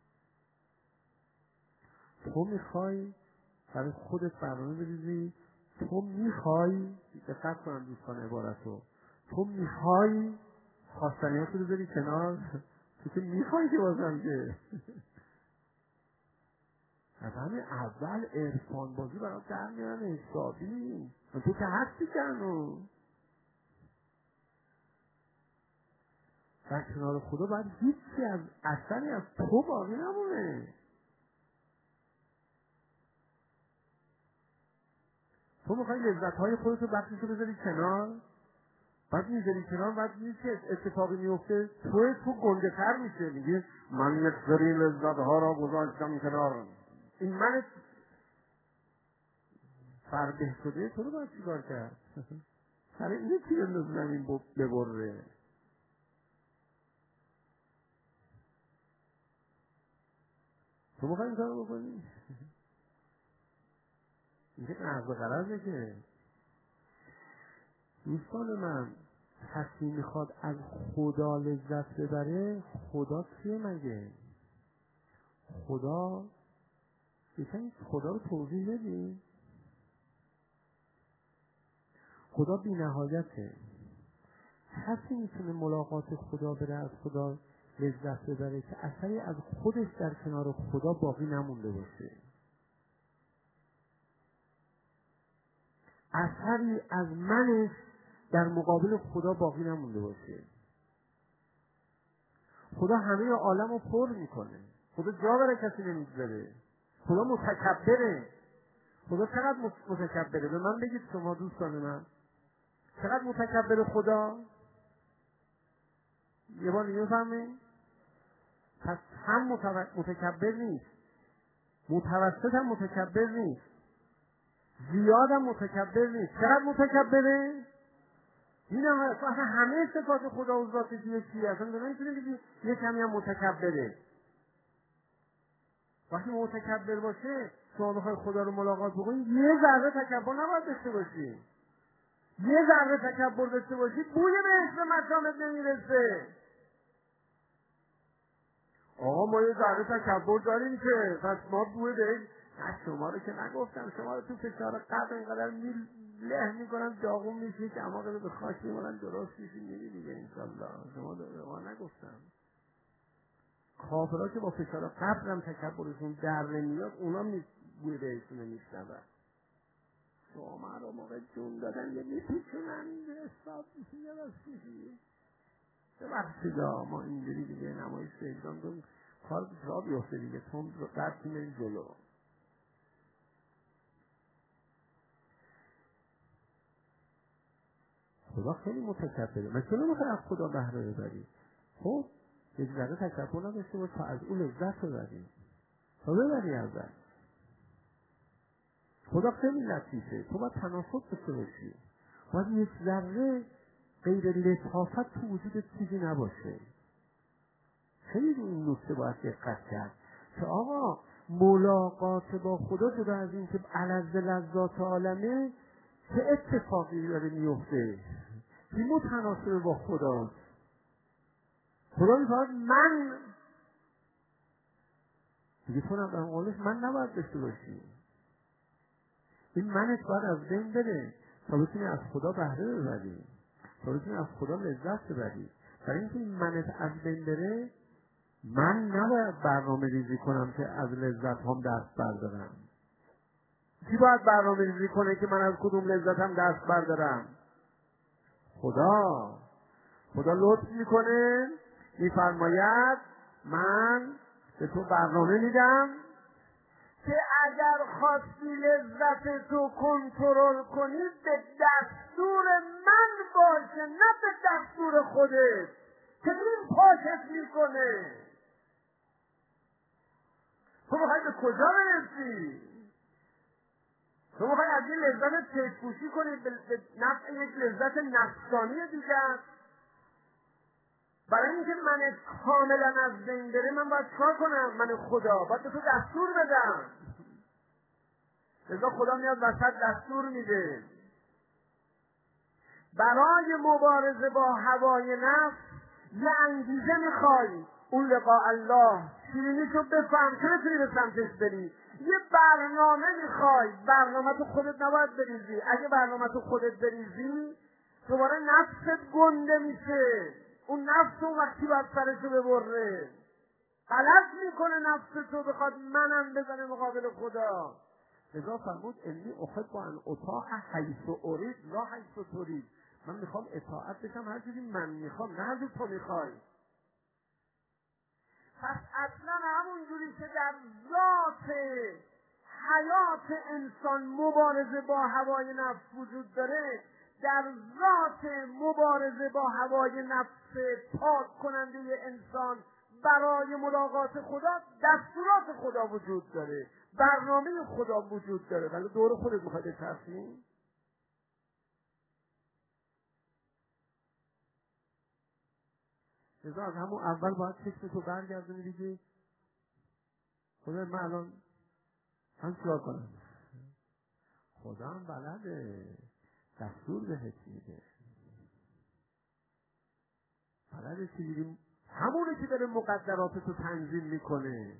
B: تو میخوای برای خودت برنامه بریزی، تو میخوای، دقت کنم دوستان عبارتو، تو میخوای خواستنیاتو بذاری کنار؟ تو که میخوای که بازم که از همین اول عرفان بازی برای در میان حسابی تو که هستی کنو در کنار خدا باید هیچی از اثری از تو باقی نمونه. تو میخوای لذتهای خودتو بخششو بذاری کنار، بعد میذاری کنار، بعد میشه که اتفاقی میفته تو تو گنده تر میشه، میگه من یک سری لذتها را گذاشتم کنار. این من فربه شده تو رو باید چیکار کرد؟ سر اینه که انداز زمین ببره. تو میخوای این کار بکنی؟ این که نقض غرضه. که دوستان من کسی میخواد از خدا لذت ببره، خدا کیه مگه؟ خدا بسن خدا رو توضیح بدیم. خدا بی نهایته. کسی میتونه ملاقات خدا بره از خدا لذت ببره که اثری از خودش در کنار خدا باقی نمونده باشه، اثری از منش در مقابل خدا باقی نمونده باشه. خدا همه عالم رو پر میکنه. خدا جا برای کسی نمیذاره. خدا متکبره. خدا چقدر متکبره؟ به من بگید شما دوستان من، چقدر متکبره خدا؟ یه بار دیگه بفرمایید. پس هم متکبر نیست، متوسط هم متکبر نیست، زیاد هم متکبر نیست. چقدر متکبره؟ این هم اصلا همه صفات خدا و ذاتش یکیه. اصلا نمیتونه بگی یه کمی هم متکبره. وقتی متکبر باشه شما بخوای خدا رو ملاقات بکنید یه ذره تکبر نباید داشته باشی. یه ذره تکبر داشته باشی بوی بهشت به مشامت نمیرسه. آقا ما یه ذره تکبر داریم که پس ما بوی بهشت. نه شما رو که نگفتم، شما رو تو فشار قبل اینقدر میل له میکنم داغون میشی که اما قدر به خاک میمونن درست میشی میری دیگه انشالله. شما رو ما نگفتم. کافرها که با فشار قبل هم تکبرشون در نمیاد اونا می بوی بهشون نمیشنون. شما رو موقع جون دادن یه میپیچونن به حساب میشی یه راست میشی. ببخشید ما اینجوری دیگه نمایش اجرام دون کار را بیفته دیگه تون رو قرد میرین جلو. خدا خیلی متکبره. من چرا میخوای از خدا بهره ببری؟ خب یک ذره تکبر نداشته باش تا از اون لذت ببری، تا ببری ازش. خدا خیلی لطیفه. تو باید تناسب داشته باشی. باید یک ذره غیر لطافت تو وجود چیزی نباشه. خیلی رو این نکته باید دقت کرد که آقا ملاقات با خدا جدا از این که الذ لذات عالمه چه اتفاقی داره میفته، این متناسب با خداست. خدا میخواد من دیگه تو نباید قولش من نباید داشته باشی. این منت باید از بین بره تا بتونی از خدا بهره ببری، تا بتونی از خدا لذت ببری. برای اینکه این منت از بین بره من نباید برنامه ریزی کنم که از لذت هم دست بردارم. کی باید برنامه ریزی کنه که من از کدوم لذت هم دست بردارم؟ خدا. خدا لطف میکنه میفرماید من به تو برنامه میدم که اگر خواستی لذت تو کنترل کنی به دستور من باشه نه به دستور خودت که این پاکت میکنه. تو میخوای به کجا برسی؟ تو میخوای از این لذت چشم‌پوشی کنی به نفع یک لذت نفسانی دیگر؟
C: برای اینکه من کاملا از بین بره من باید چیکار کنم؟ من خدا باید به تو دستور بدم. لذا خدا میاد وسط دستور میده. برای مبارزه با هوای نفس یه انگیزه میخوای، اون لقاء الله شیرینیشو بفهم که نتونی به سمتش بری. یه برنامه میخوای، برنامه تو خودت نباید بریزی. اگه برنامه تو خودت بریزی دوباره نفست گنده میشه. اون نفس اون وقتی باید سرشو ببره، غلط میکنه نفس تو، بخواد منم بزنه مقابل خدا.
B: لذا فرمود انی احب ان اطاع حیث ارید لا حیث ترید. من میخوام اطاعت بشم هر جوری من میخوام، نه هر جوری تو میخوای.
C: پس اصلا همون جوری که در ذات حیات انسان مبارزه با هوای نفس وجود داره، در ذات مبارزه با هوای نفس پاک کننده انسان برای ملاقات خدا دستورات خدا وجود داره، برنامه خدا وجود داره. ولی دور خودت میخواد بچرخی.
B: لذا از همون اول باید چشمتو برگردونی دیگه خدا من الان هم چیکار کنم؟ خدا هم بلده، دستور بهت میده، بلده چیزی همونه که داره مقدراتتو تنظیم میکنه،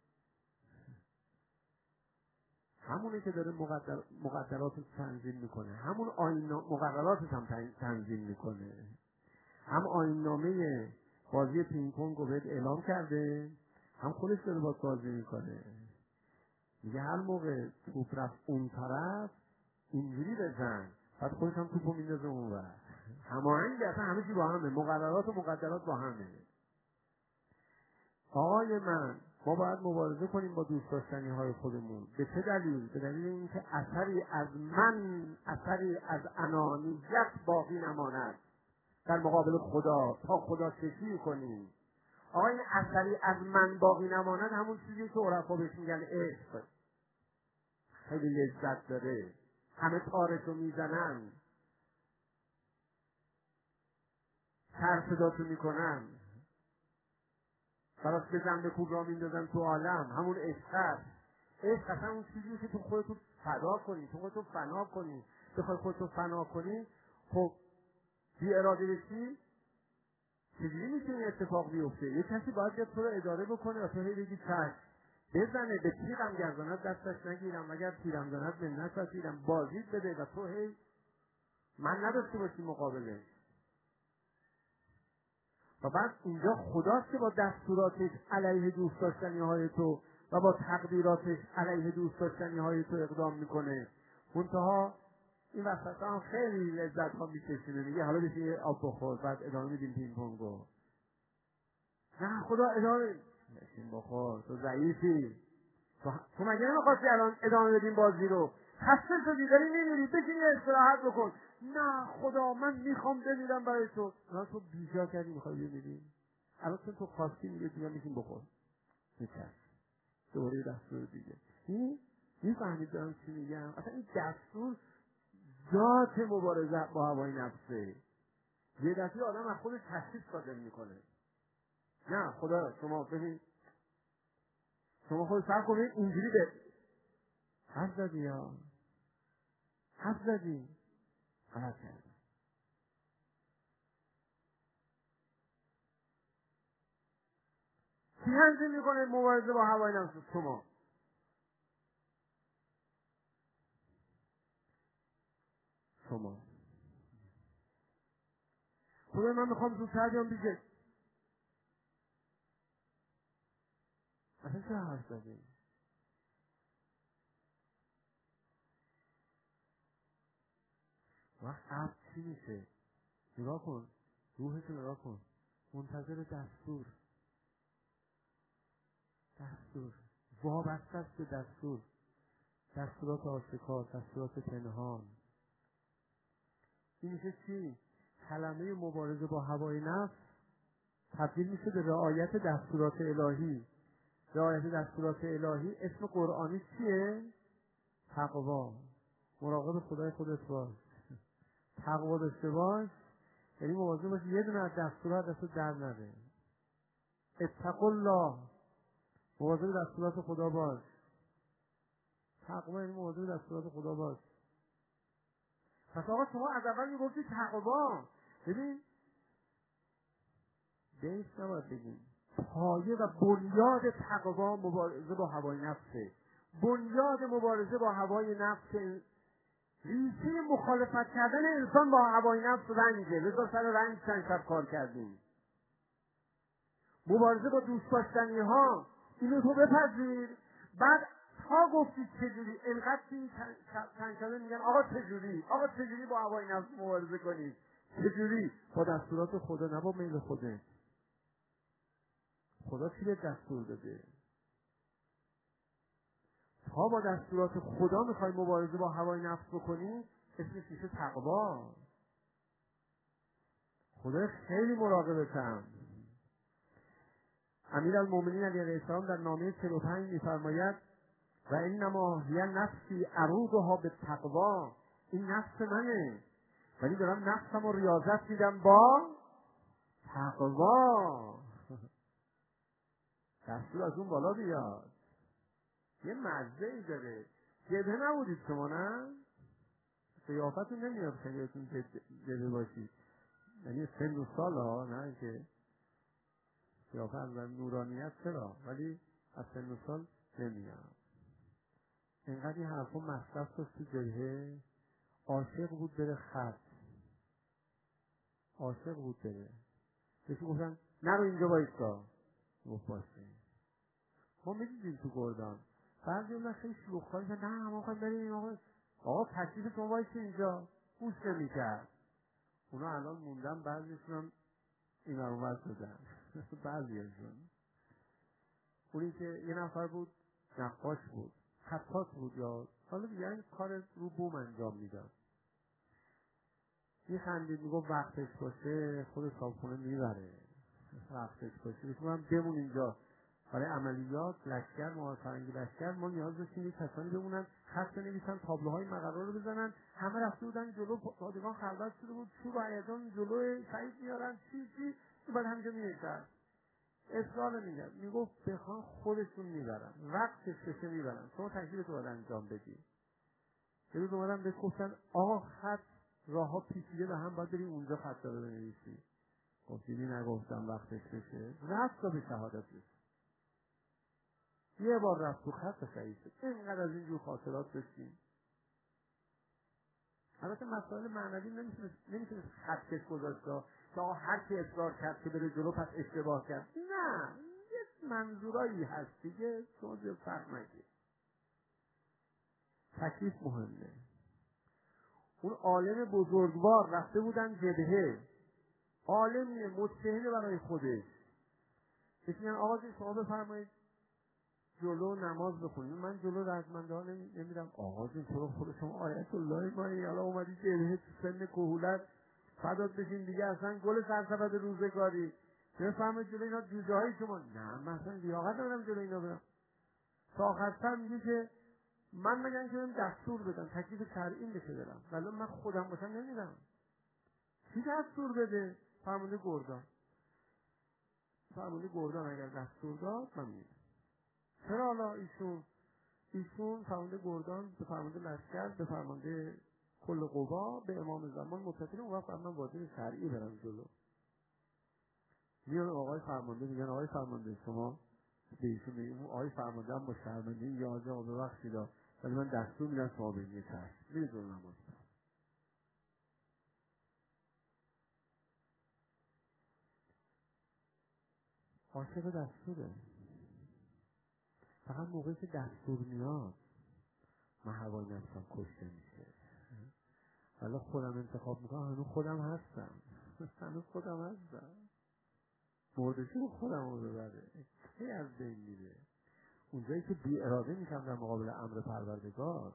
B: همونه که داره مقدر... مقدراتتو تنظیم میکنه، همون آیین مقرراتش هم تنظیم میکنه. هم آیین نامه بازی پینگ پونگ رو بهت اعلام کرده، هم خودش داره باید بازی میکنه. میگه هر موقع توپ رفت اون طرف اینجوری بزن، بعد خودش هم توپو میندازه اون ور. هماهنگ اصلا همه چی با همه، مقررات و مقدرات با همه. آقای من ما باید مبارزه کنیم با دوست داشتنی های خودمون. به چه دلیل؟ به دلیل اینکه اثری از من، اثری از انانیت باقی نماند در مقابل خدا، تا خدا چشی کنیم. آقا این اثری از من باقی نماند همون چیزی که عرفا بهش میگن عشق. خیلی لذت داره، همه تارشو میزنن، سرصداتو میکنن، براش بزن به کوب را میندازن تو عالم. همون عشق هست. عشق اصلا اون چیزی که تو خودتو فدا کنی، تو خودتو فنا کنی. بخوای خودتو فنا کنی، خب بی اراده بشی چجوری میشه این اتفاق بیفته؟ یه کسی باید بیاد تو رو اداره بکنه و تو هی بگی چشم، بزنه به تیغم گرداند دستش نگیرم، اگر تیرم زند منت نپذیرم، بازیت بده و تو هی من نداشته باشی مقابلش. و بعد اینجا خداست که با دستوراتش علیه دوست داشتنی های تو و با تقدیراتش علیه دوست داشتنی های تو اقدام میکنه. منتها این وسط هم خیلی لذت ها میکشونه. میگه حالا بشه یه آب بخور، بعد ادامه میدیم پینگ پونگو. نه خدا ادامه بشین بخور، تو ضعیفی، تو, تو مگه نمیخواستی الان ادامه بدیم بازی رو؟ خسته شدی داری نمیری، بشین یه استراحت بکن. نه خدا من میخوام بمیرم برای تو. نه تو بیجا کردی میخوای بمیری؟ الان چون تو خواستی میگه دیگه میشین بخور، میچرد دوباره دستور دیگه. این میفهمید دارم چی میگم؟ اصلا این دستور ذات مبارزه با هوای نفسه. یه دفعه آدم از خودش تشخیص صادر میکنه. نه خدا شما ببین، شما خود سر کنید اینجوری به حرف زدی یا حرف زدی غلط کردی. کی تنظیم میکنه مبارزه با هوای نفس؟ شما. شما خدا من میخوام زودتر بیام دیگه. اصلا چه حرف زدی؟ وقت عبد چی میشه؟ نگاه کن، روحتو نگاه کن، منتظر دستور. دستور وابسته است به دستور، دستورات آشکار، دستورات پنهان. این میشه چی؟ کلمه مبارزه با هوای نفس تبدیل میشه به رعایت دستورات الهی. رعایت دستورات الهی اسم قرآنی چیه؟ تقوا. مراقب خدای خودت باش، تقوا داشته باش یعنی مواظب باش یه دونه از دستورات دست در نده. اتقوا الله، مواظب دستورات خدا باش. تقوا یعنی مواظب دستورات خدا باش. پس آقا شما از اول میگفتی تقوا. ببین بیس نباید بگیم، پایه و بنیاد تقوا مبارزه با هوای نفسه. بنیاد مبارزه با هوای نفس، ریشه مخالفت کردن انسان با هوای نفس رنجه. لذا سر رنج چند شب کار کردیم. مبارزه با دوست داشتنی ها، اینو تو بپذیر. بعد تا گفتی چجوری، انقدر این چند شبه میگن آقا چجوری، آقا چجوری با هوای نفس مبارزه کنید، چجوری؟ با دستورات خدا، نه با میل خوده. خدا چی به دستور داده؟ تا با دستورات خدا میخوای مبارزه با هوای نفس بکنی، اسمش میشه تقوا. خدا خیلی مراقبتم. امیرالمومنین علیه السلام در نامه چهل و پنج میفرماید و انما هی نفسی اروضها بالتقوا، این نفس منه ولی دارم نفسم رو ریاضت میدم با تقوا. دستور از اون بالا بیاد. یه مزه ای داره. جبهه نبودید شما نه؟ قیافتون نمیاد خیلیتون جبهه باشید، یعنی سن و سال ها، نه که قیافت و نورانیت چرا، ولی از سن و سال نمیاد. اینقدر این حرفا مصرف داشت تو جبهه. عاشق بود بره خط، عاشق بود بره. کسی گفتن نرو اینجا بایستا، گفت باشه. ما میدیدیم تو گردان بعضی اون خیلی شلوغ‌خواری که نه ما خواهیم بریم آقا آقا تکلیف شما وایسته اینجا، گوش نمی‌کرد. اونا الان موندن، بعضیشون هم این ارومت شدن. بعضیشون اونی که یه نفر بود نقاش بود، خطاط بود، یا حالا دیگه کار رو بوم انجام میداد. میخندید میگفت وقتش باشه خود صابخونه میبره، وقتش باشه بسید من بمون اینجا برای عملیات لشکر، محاصره‌ای لشکر ما نیاز داشتیم یک کسانی بمونن خط بنویسن، تابلوهای مقرر رو بزنن. همه رفته بودن جلو، پادگان خلوت شده بود، شور و هیجان جلو سعید میارن چی چی بعد همینجا میشن. اصرار نمیگرد، میگفت بخوان خودشون میبرن، وقتش بشه میبرن، شما تکلیف تو باید انجام بدی. یه روز اومدن بهش گفتن آقا خط راه ها پیچیده به هم، باید بریم اونجا خط رو بنویسی. گفت دیدی نگفتم وقتش بشه، رفت تا به شهادت رسید. یه بار رفت تو خط شهید شد. اینقدر از اینجور خاطرات داشتیم. البته مسائل معنوی نمیتونست خطکش گذاشت که آقا هر کی اصرار کرد که بره جلو پس اشتباه کرد. نه، یه منظورایی هست دیگه، شما زیاد فرق نگیر. تکلیف مهمه. اون عالم بزرگوار رفته بودن جبهه، عالمیه مجتهد برای خودش. بسیدن آقا جون شما بفرمایید جلو نماز بخونیم، من جلو رزمنده ها نمیرم. آقا جون تو رو خود شما آیت الله مایی، حالا اومدی جبهه تو سن کهولت فدات بشین دیگه، اصلا گل سرسبد روزگاری بفرمایید جلو اینا جوجه های شما. نه من اصلا لیاقت ندارم جلو اینا برم. تا آخرسر میگه که من مگن که بهم دستور بدم تکلیف شرعی بشه برم، ولی من خودم باشم نمیرم. چی دستور بده؟ فرمانده گردان. فرمانده گردان اگر دستور داد من میرم. چرا حالا ایشون ایشون فرمانده گردان به فرمانده لشکر، به فرمانده کل قوا، به امام زمان متصل، اون وقت من واجب شرعی برم جلو. میان آقای فرمانده میگن آقای فرمانده شما به ایشون میگم آقای فرمانده هم با شرمنده یا آقا ببخشید ولی من دستور میدم شما برید یه چشم میرید جلو نماز. عاشق دستوره. فقط موقعی که دستور میاد من هوای نفسم کشته میشه. ولی خودم انتخاب میکنم، هنوز خودم هستم هنوز خودم هستم مردشی رو خودم رو ببره کی از بین میره. اونجایی که بی اراده میشم در مقابل امر پروردگار.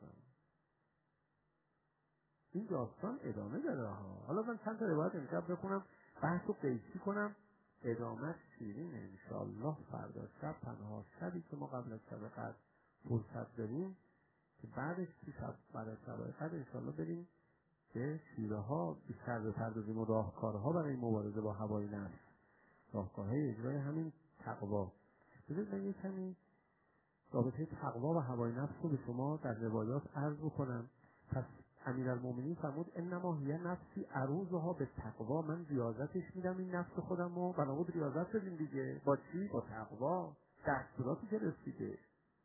B: این داستان ادامه داره ها. حالا من چند تا روایت امشب بخونم، بحث رو قیچی کنم، ادامه شیرینه انشاءالله. فردا شب تنها شبی که ما قبل از شب قدر فرصت داریم که بعدش تو شب بعد از شب قدر انشاءالله بریم به شیوه ها بیشتر بپردازیم و راهکارها برای مبارزه با هوای نفس، راهکارهای اجرای همین تقوا. بذارید من یک کمی رابطه تقوا و هوای نفس رو به شما در روایات عرض بکنم. پس امیرالمومنین فرمود انما هی نفسی عروضها به تقوا، من ریاضتش میدم این نفس خودم رو. بنابود ریاضت بدیم دیگه. با چی؟ با تقوا. دستوراتی که رسیده.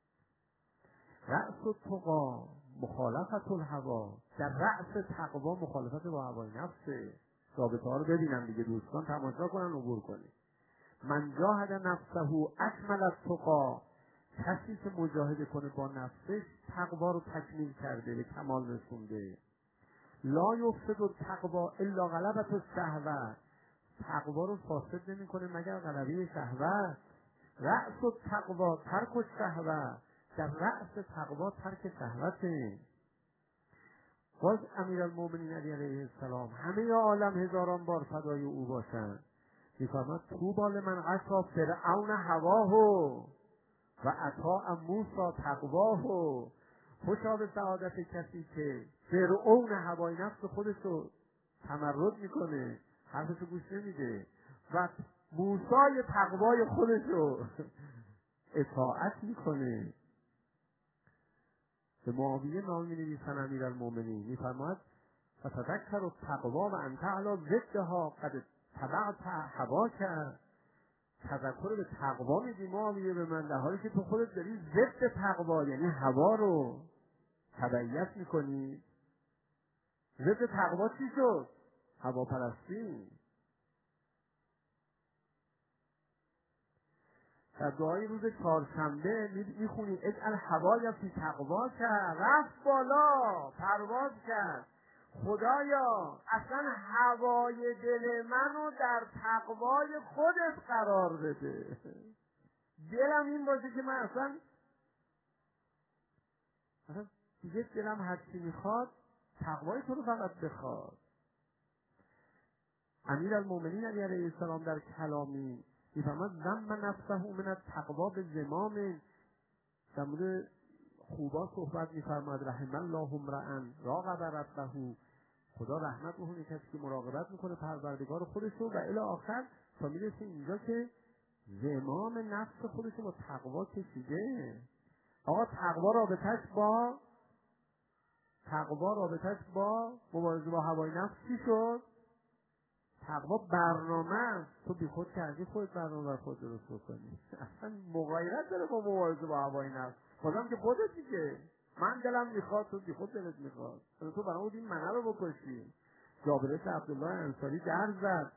B: رأس التقا مخالفت الهوا، در رأس تقوا مخالفت با هوای نفسه. رابطه ها رو ببینم دیگه دوستان، تماشا کنن، عبور کنید. من جاهد نفسه اکمل التقا، کسی که مجاهده کنه با نفسش تقوا رو تکمیل کرده، به کمال رسونده. لا یفسد التقوا الا غلبة الشهوة، تقوا رو فاسد نمی کنه مگر غلبه شهوت. رأس التقوا ترک الشهوة، در رأس تقوا ترک شهوته. باز امیرالمومنین علی علیه السلام همه عالم هزاران بار فدای او باشند، میفرماد طوبی لمن عصی فرعون هواه و اطاع موسی تقواه. خوشا به سعادت کسی که فرعون هوای نفس خودش رو تمرد میکنه، حرفشو گوش نمیده، و موسی تقوای خودش رو اطاعت میکنه. به معاویه نام می‌نویسن امیرالمومنین، میفرماد فتذکر التقوا و انت علی ضدها قد تبعت هواک. تذکر به تقوا میدی معاویه به من، در حالی که تو خودت داری ضد تقوا یعنی هوا رو تبعیت میکنی. ضد تقوا چی شد؟ هواپرستی. در دعای روز چهارشنبه میخونی اجعل هوای فی تقوا کرد، رفت بالا، پرواز کرد. خدایا اصلا هوای دل منو در تقوای خودت قرار بده. دلم این باشه که من اصلا اصلا دیگه دلم هرچی میخواد تقوای تو رو فقط بخواد. امیرالمومنین علی علیه السلام در کلامی میفرماد ذم نفسه من التقوا به زمام، در مورد خوبا صحبت میفرماد رحم الله امرأ راقب ربه، خدا رحمت بکنه کسی که مراقبت میکنه پروردگار خودش رو، و الی آخر تا میرسه اینجا که زمام نفس خودش رو با تقوا کشیده. آقا تقوا رابطش با تقوا رابطش با مبارزه با هوای نفس چی شد؟ تقوا برنامه است. تو بی خود کردی خودت برنامه خود درست بکنی. اصلا مغایرت داره با مبارزه با هوای نفس. بازم که خودت دیگه، من دلم میخواد، تو بی خود دلت میخواد، تو برنامه این منه رو بکشی. جابر عبدالله انصاری در زد.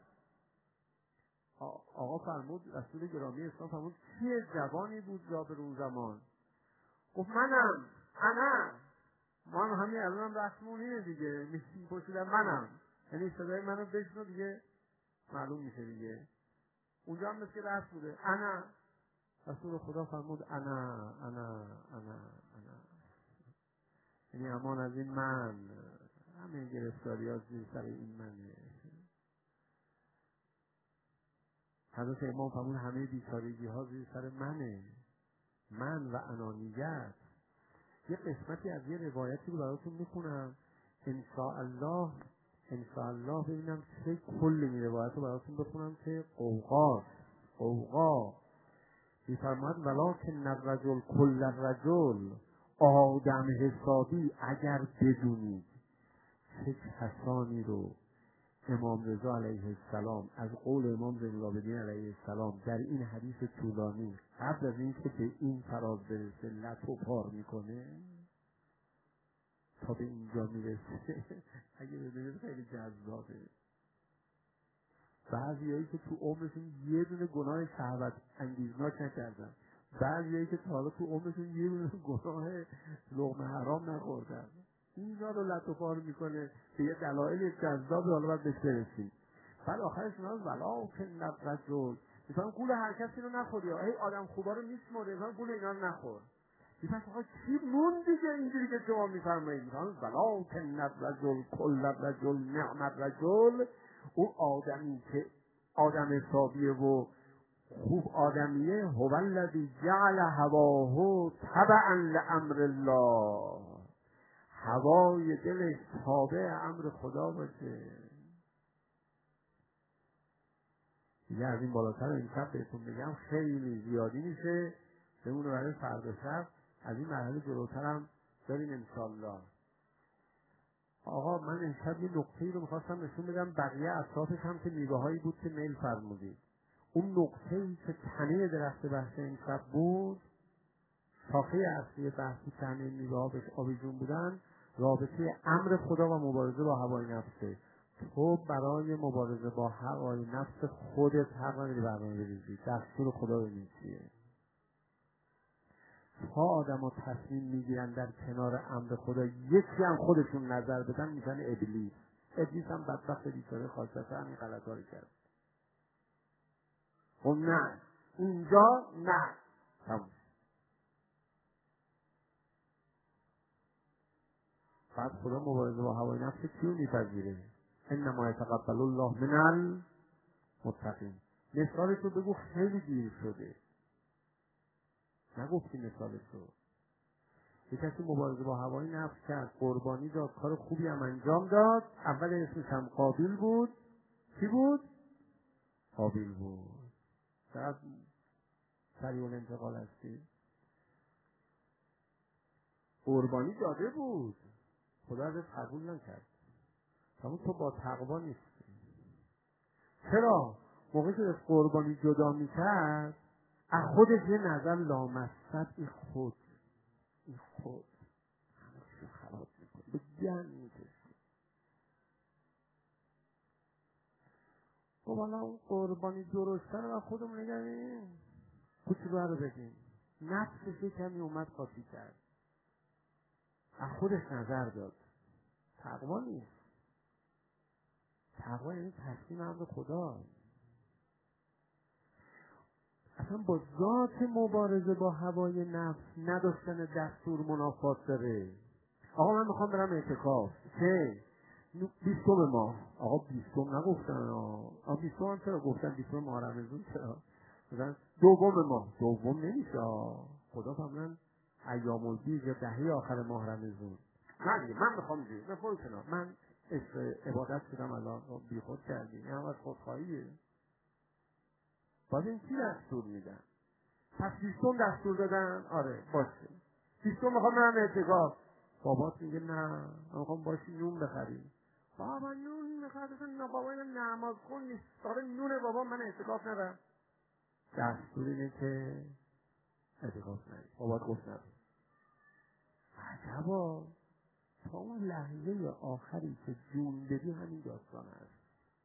B: آقا فرمود، رسول گرامی اسلام فرمود کیه جوانی بود جابر اون زمان؟ گفت منم، انا. ما هم همین الانم رسمون اینه دیگه، میشیم پشیدن منم، یعنی صدای منو بشنو دیگه معلوم میشه دیگه. اونجا هم مثل رسم بوده انا. رسول خدا فرمود انا انا انا انا، یعنی امان از این من، همه گرفتاری ها زیر سر این منه. حضرت امام فرمود همه بیچارگی ها زیر سر منه، من و انانیت. یه قسمتی از یه روایتی رو براتون میخونم انشاءالله انشاءالله ببینم چه کل این روایت رو براتون بخونم که قوقاست. قوقا میفرماد ولکن الرجل کل الرجل، آدم حسابی اگر بدونید چه کسانی رو امام رضا علیه السلام از قول امام زین العابدین علیه السلام در این حدیث طولانی قبل از اینکه به این فراز برسه لط و پار میکنه تا به اینجا میرسه. اگه ببینید خیلی جذابه. بعضیایی که تو عمرشون یه دونه گناه شهوت انگیزناک نکردن، بعضیایی که تا حالا تو عمرشون یه دونه گناه لقمه حرام نخوردن، اینا رو لط و پار میکنه به یه دلایل جذاب. حالا باید بهش برسیم. بعد آخرش میگن ولکن الرجل، مثلا گول هر کسی رو نخوری، ای آدم خوبا رو میشمره، مثلا گول اینا رو نخور. میگن آقا چی مون دیگه اینجوری که شما میفرمایید؟ میگن ولکن الرجل کل الرجل نعم الرجل، اون آدمی که آدم حسابیه و خوب آدمیه، هو الذی جعل هواه تبعا لامر الله، هوای دلش تابع امر خدا باشه. دیگه از این بالاتر امشب بهتون بگم خیلی زیادی میشه، بمونه برای فردا شب. از این مرحله جلوترم داریم انشالله. آقا من امشب یه نقطه‌ای رو می‌خواستم نشون بدم، بقیه اطرافش هم که میوه‌هایی بود که میل فرمودید. اون نقطه‌ای که تنه درخت بحث امشب بود، شاخه اصلی بحثی تنه میوه‌ها بهش آویزون بودن، رابطه امر خدا و مبارزه با هوای نفسه. تو برای مبارزه با هوای نفس خودت حق نداری برنامه بریزی، دستور خدا رو می‌چیه. تا آدم ها تصمیم میگیرن در کنار امر خدا یکی هم خودشون نظر بدن میشن ابلیس. ابلیس هم بدبخت بیچاره خاصتا همین غلط ها رو کرد. خب نه اینجا نه تموم. بعد خدا مبارزه با هوای نفس کیو میپذیره؟ انما یتقبل الله من المتقین. مثالش رو بگو، خیلی دیر شده. نگفتی مثالش رو. یه کسی مبارزه با هوای نفس کرد، قربانی داد، کار خوبی هم انجام داد. اول اسمش هم قابیل بود. کی بود؟ قابیل بود. شاید سریع الانتقال هستی. قربانی داده بود، خدا ازش قبول نکرد. اما تو با تقوا نیستی. چرا؟ موقعی که از قربانی جدا میکرد از خودش یه نظر لامصب، این خود این خود همه خراب میکنه، به جن میکشی. خب حالا اون قربانی درسته رو خودمون نگریم، کوچولو رو بدیم. نفسش یه کمی اومد کافی کرد، از خودش نظر داد. تقوا نیست. تقوا یعنی تسلیم امر خدا. اصلا با ذات مبارزه با هوای نفس نداشتن دستور منافات داره. آقا من میخوام برم اعتکاف. چه؟ بیستم ماه. آقا بیستم نگفتن. آقا بیستم هم چرا گفتن؟ بیستم ماه رمضان چرا؟ مثلا دوم ماه. دوم نمیشه. خدا فرمودن ایام البیض یا دهه آخر ماه رمضان. من من میخوام دیگه. من خود کنم. من عبادت شدم الان بی خود کردیم. این هم از خودخواهیه. باید این چی دستور میدن؟ پس بیستم دستور دادن؟ آره باشه. بیستم میخوام برم اعتکاف. بابات میگه نه من میخوام باشی نون بخریم. بابا نون میخواد. نه بابا این نماز خون نیست. داره نون بابا من اعتکاف ندارم. دستور اینه که اعتکاف نریم. بابات گفت نریم. عجبا تا اون لحظه آخری که جون بدی همین داستان هست.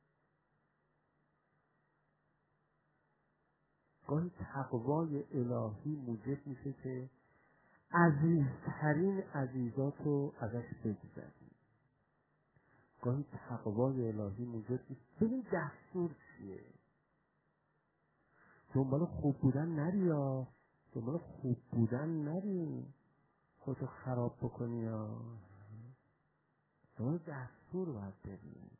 B: گاهی تقوای الهی موجب میشه که عزیزترین عزیزات رو ازش بگذاریم. گاهی تقوای الهی موجب میشه ببین دستور چیه. دنبال خوب بودن نری یا دنبال خوب بودن نری خودتو خراب بکنی یا دنبال دستور باید ببین.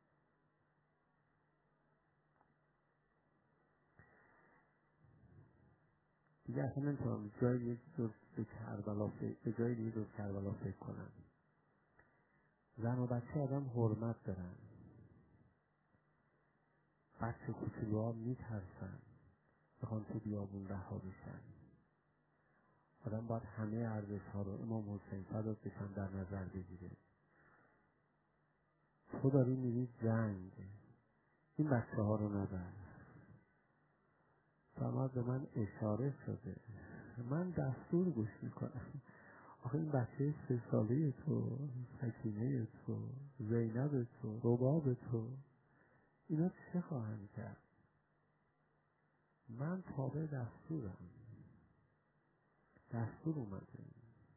B: دیگه اصلا نمیتونم جایی جز به کربلا به جایی دیگه جز کربلا فکر کنم. زن و بچه آدم حرمت دارن. بچه کوچولوها میترسن بخوان تو بیابون رها بشن. آدم باید همه ارزش ها رو امام حسین فدات بشن در نظر بگیره. تو داری میری جنگ، این بچه ها رو نبر. فرمود به من اشاره شده، من دستور گوش میکنم. آخه این بچه سه ساله تو، سکینه تو، زینب تو، رباب تو، اینا چه خواهند کرد؟ من تابع دستورم. دستور اومده.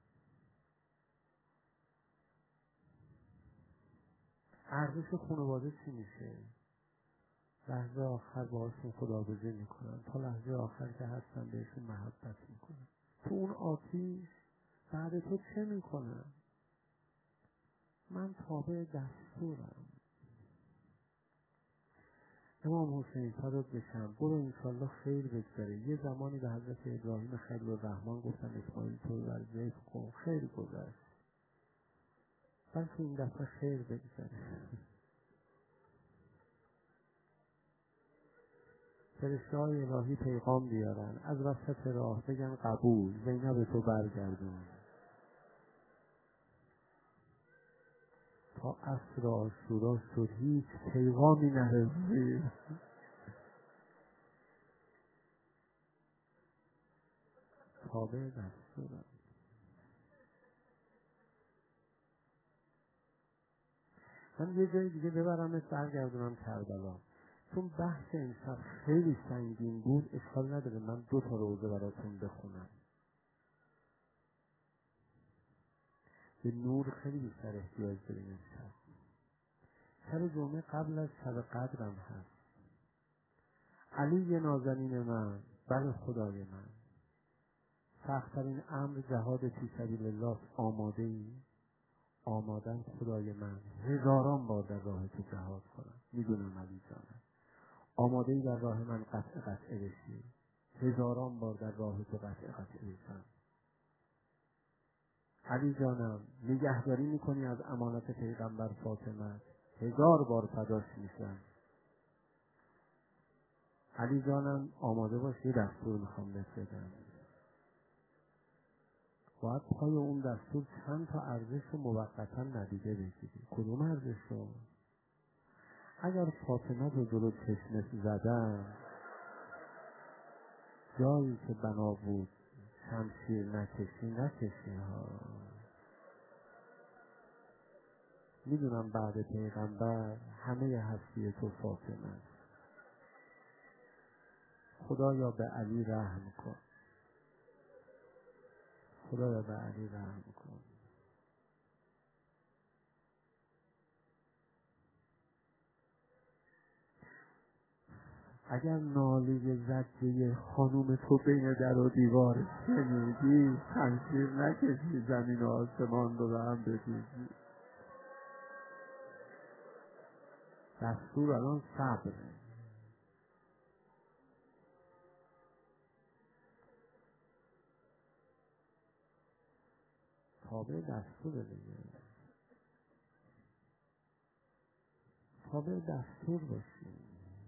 B: ارزش خانواده چی میشه؟ لحظه آخر باهاشون خداحافظی میکنن، تا لحظه آخر که هستن بهشون محبت میکنن. تو اون آتیش بعد تو چه میکنن؟ من تابع دستورم. امام حسین فدات بشم برو انشالله خیر بگذره. یه زمانی به حضرت ابراهیم خلیل الرحمن گفتن اسماعیل تو بر ذبح کن، خیر گذشت. بلکه این دفعه خیر بگذره. فرشته های الهی پیغام بیارن، از وسط راه بگن قبول، زینب تو برگردون. تا عصر عاشورا شد هیچ پیغامی نرسید. تابع دستورم. من یه جای دیگه ببرم برگردونم کربلا، چون بحث امشب خیلی سنگین بود. اشکال نداره من دو تا روزه براتون بخونم. به نور خیلی بیشتر احتیاج داریم امشب. شب جمعه قبل از شب قدرم هست. علی نازنین من، بله خدای من، سخت‌ترین امر جهاد فی سبیل الله. آماده ای؟ آمادن خدای من، هزاران بار در راه تو جهاد کنم. میدونم علی جانم. آماده ای در راه من قطع قطع بشی، هزاران بار در راه تو قطع قطع بشم. علی جانم نگهداری میکنی از امانت پیغمبر فاطمه، هزار بار فداش میشم. علی جانم آماده باشی، دستور میخوام بفرستم. باید پای اون دستور چند تا ارزش رو موقتا ندیده بگیری. کدوم ارزش رو؟ اگر فاطمه رو جلو چشمت زدن، جایی که بنا بود شمشیر نکشی نکشی ها. میدونم بعد پیغمبر همه هستی تو فاطمه است. خدایا به علی رحم کن، خدایا به علی رحم کن. اگر ناله زجه خانوم تو بین در و دیوار شنیدی، شمشیر نکشی زمین و آسمان رو به هم بریزی. دستور الان صبره. تابع دستور دیگه، تابع دستور باشی.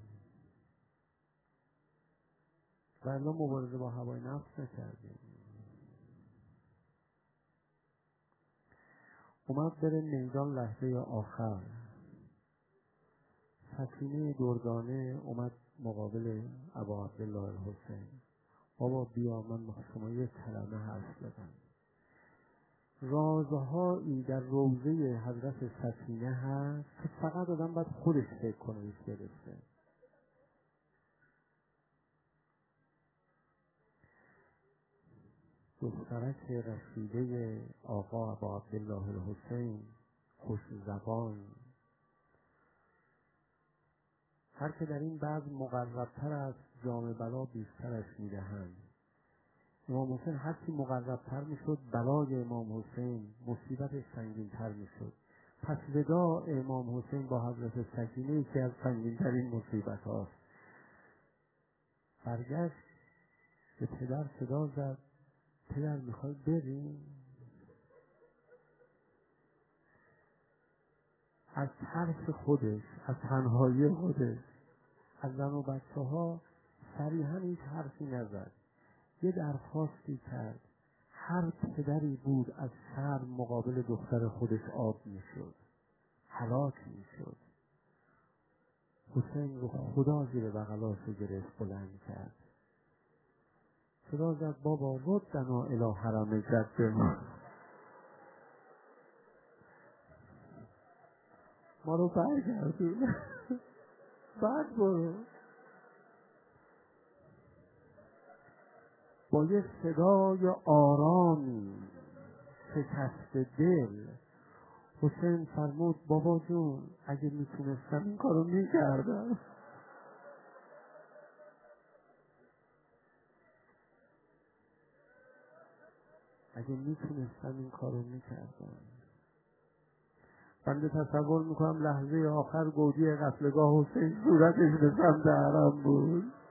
B: و الان مبارزه با هوای نفس نکردیم. اومد بره میدان لحظه آخر. سکینه دردانه اومد مقابل ابا عبدالله الحسین. بابا بیا من با شما یه کلمه حرف بزنم. رازهایی در روضه حضرت سکینه هست که فقط آدم باید خودش فکر کنه ایش برسه. دخترک رشیده آقا ابا عبدالله الحسین، خوش زبان، هر که در این بعض مقربتر است جام بلا بیشترش میدهند. امام حسین هرچی مقربتر میشد بلای امام حسین مصیبتش سنگینتر میشد. پس وداع امام حسین با حضرت سکینه که از سنگینترین مصیبت هاست. برگشت به پدر صدا زد، پدر میخوای بریم؟ از ترس خودش، از تنهایی خودش، از زن و بچه ها صریحاً هیچ حرفی نزد. یه درخواستی کرد. هر پدری بود از شرم مقابل دختر خودش آب میشد، هلاک میشد. حسین رو خدا زیر بغلاشو گرفت بلند کرد. صدا زد بابا ردنا الی حرم جدنا، ما رو برگردون، بعد برو. با یه صدای آرامی شکست دل حسین فرمود بابا جون اگه میتونستم این کارو میکردم. اگه میتونستم این کارو میکردم. بنده تصور میکنم لحظه آخر گودی قتلگاه حسین صورتش به سمت حرم بود.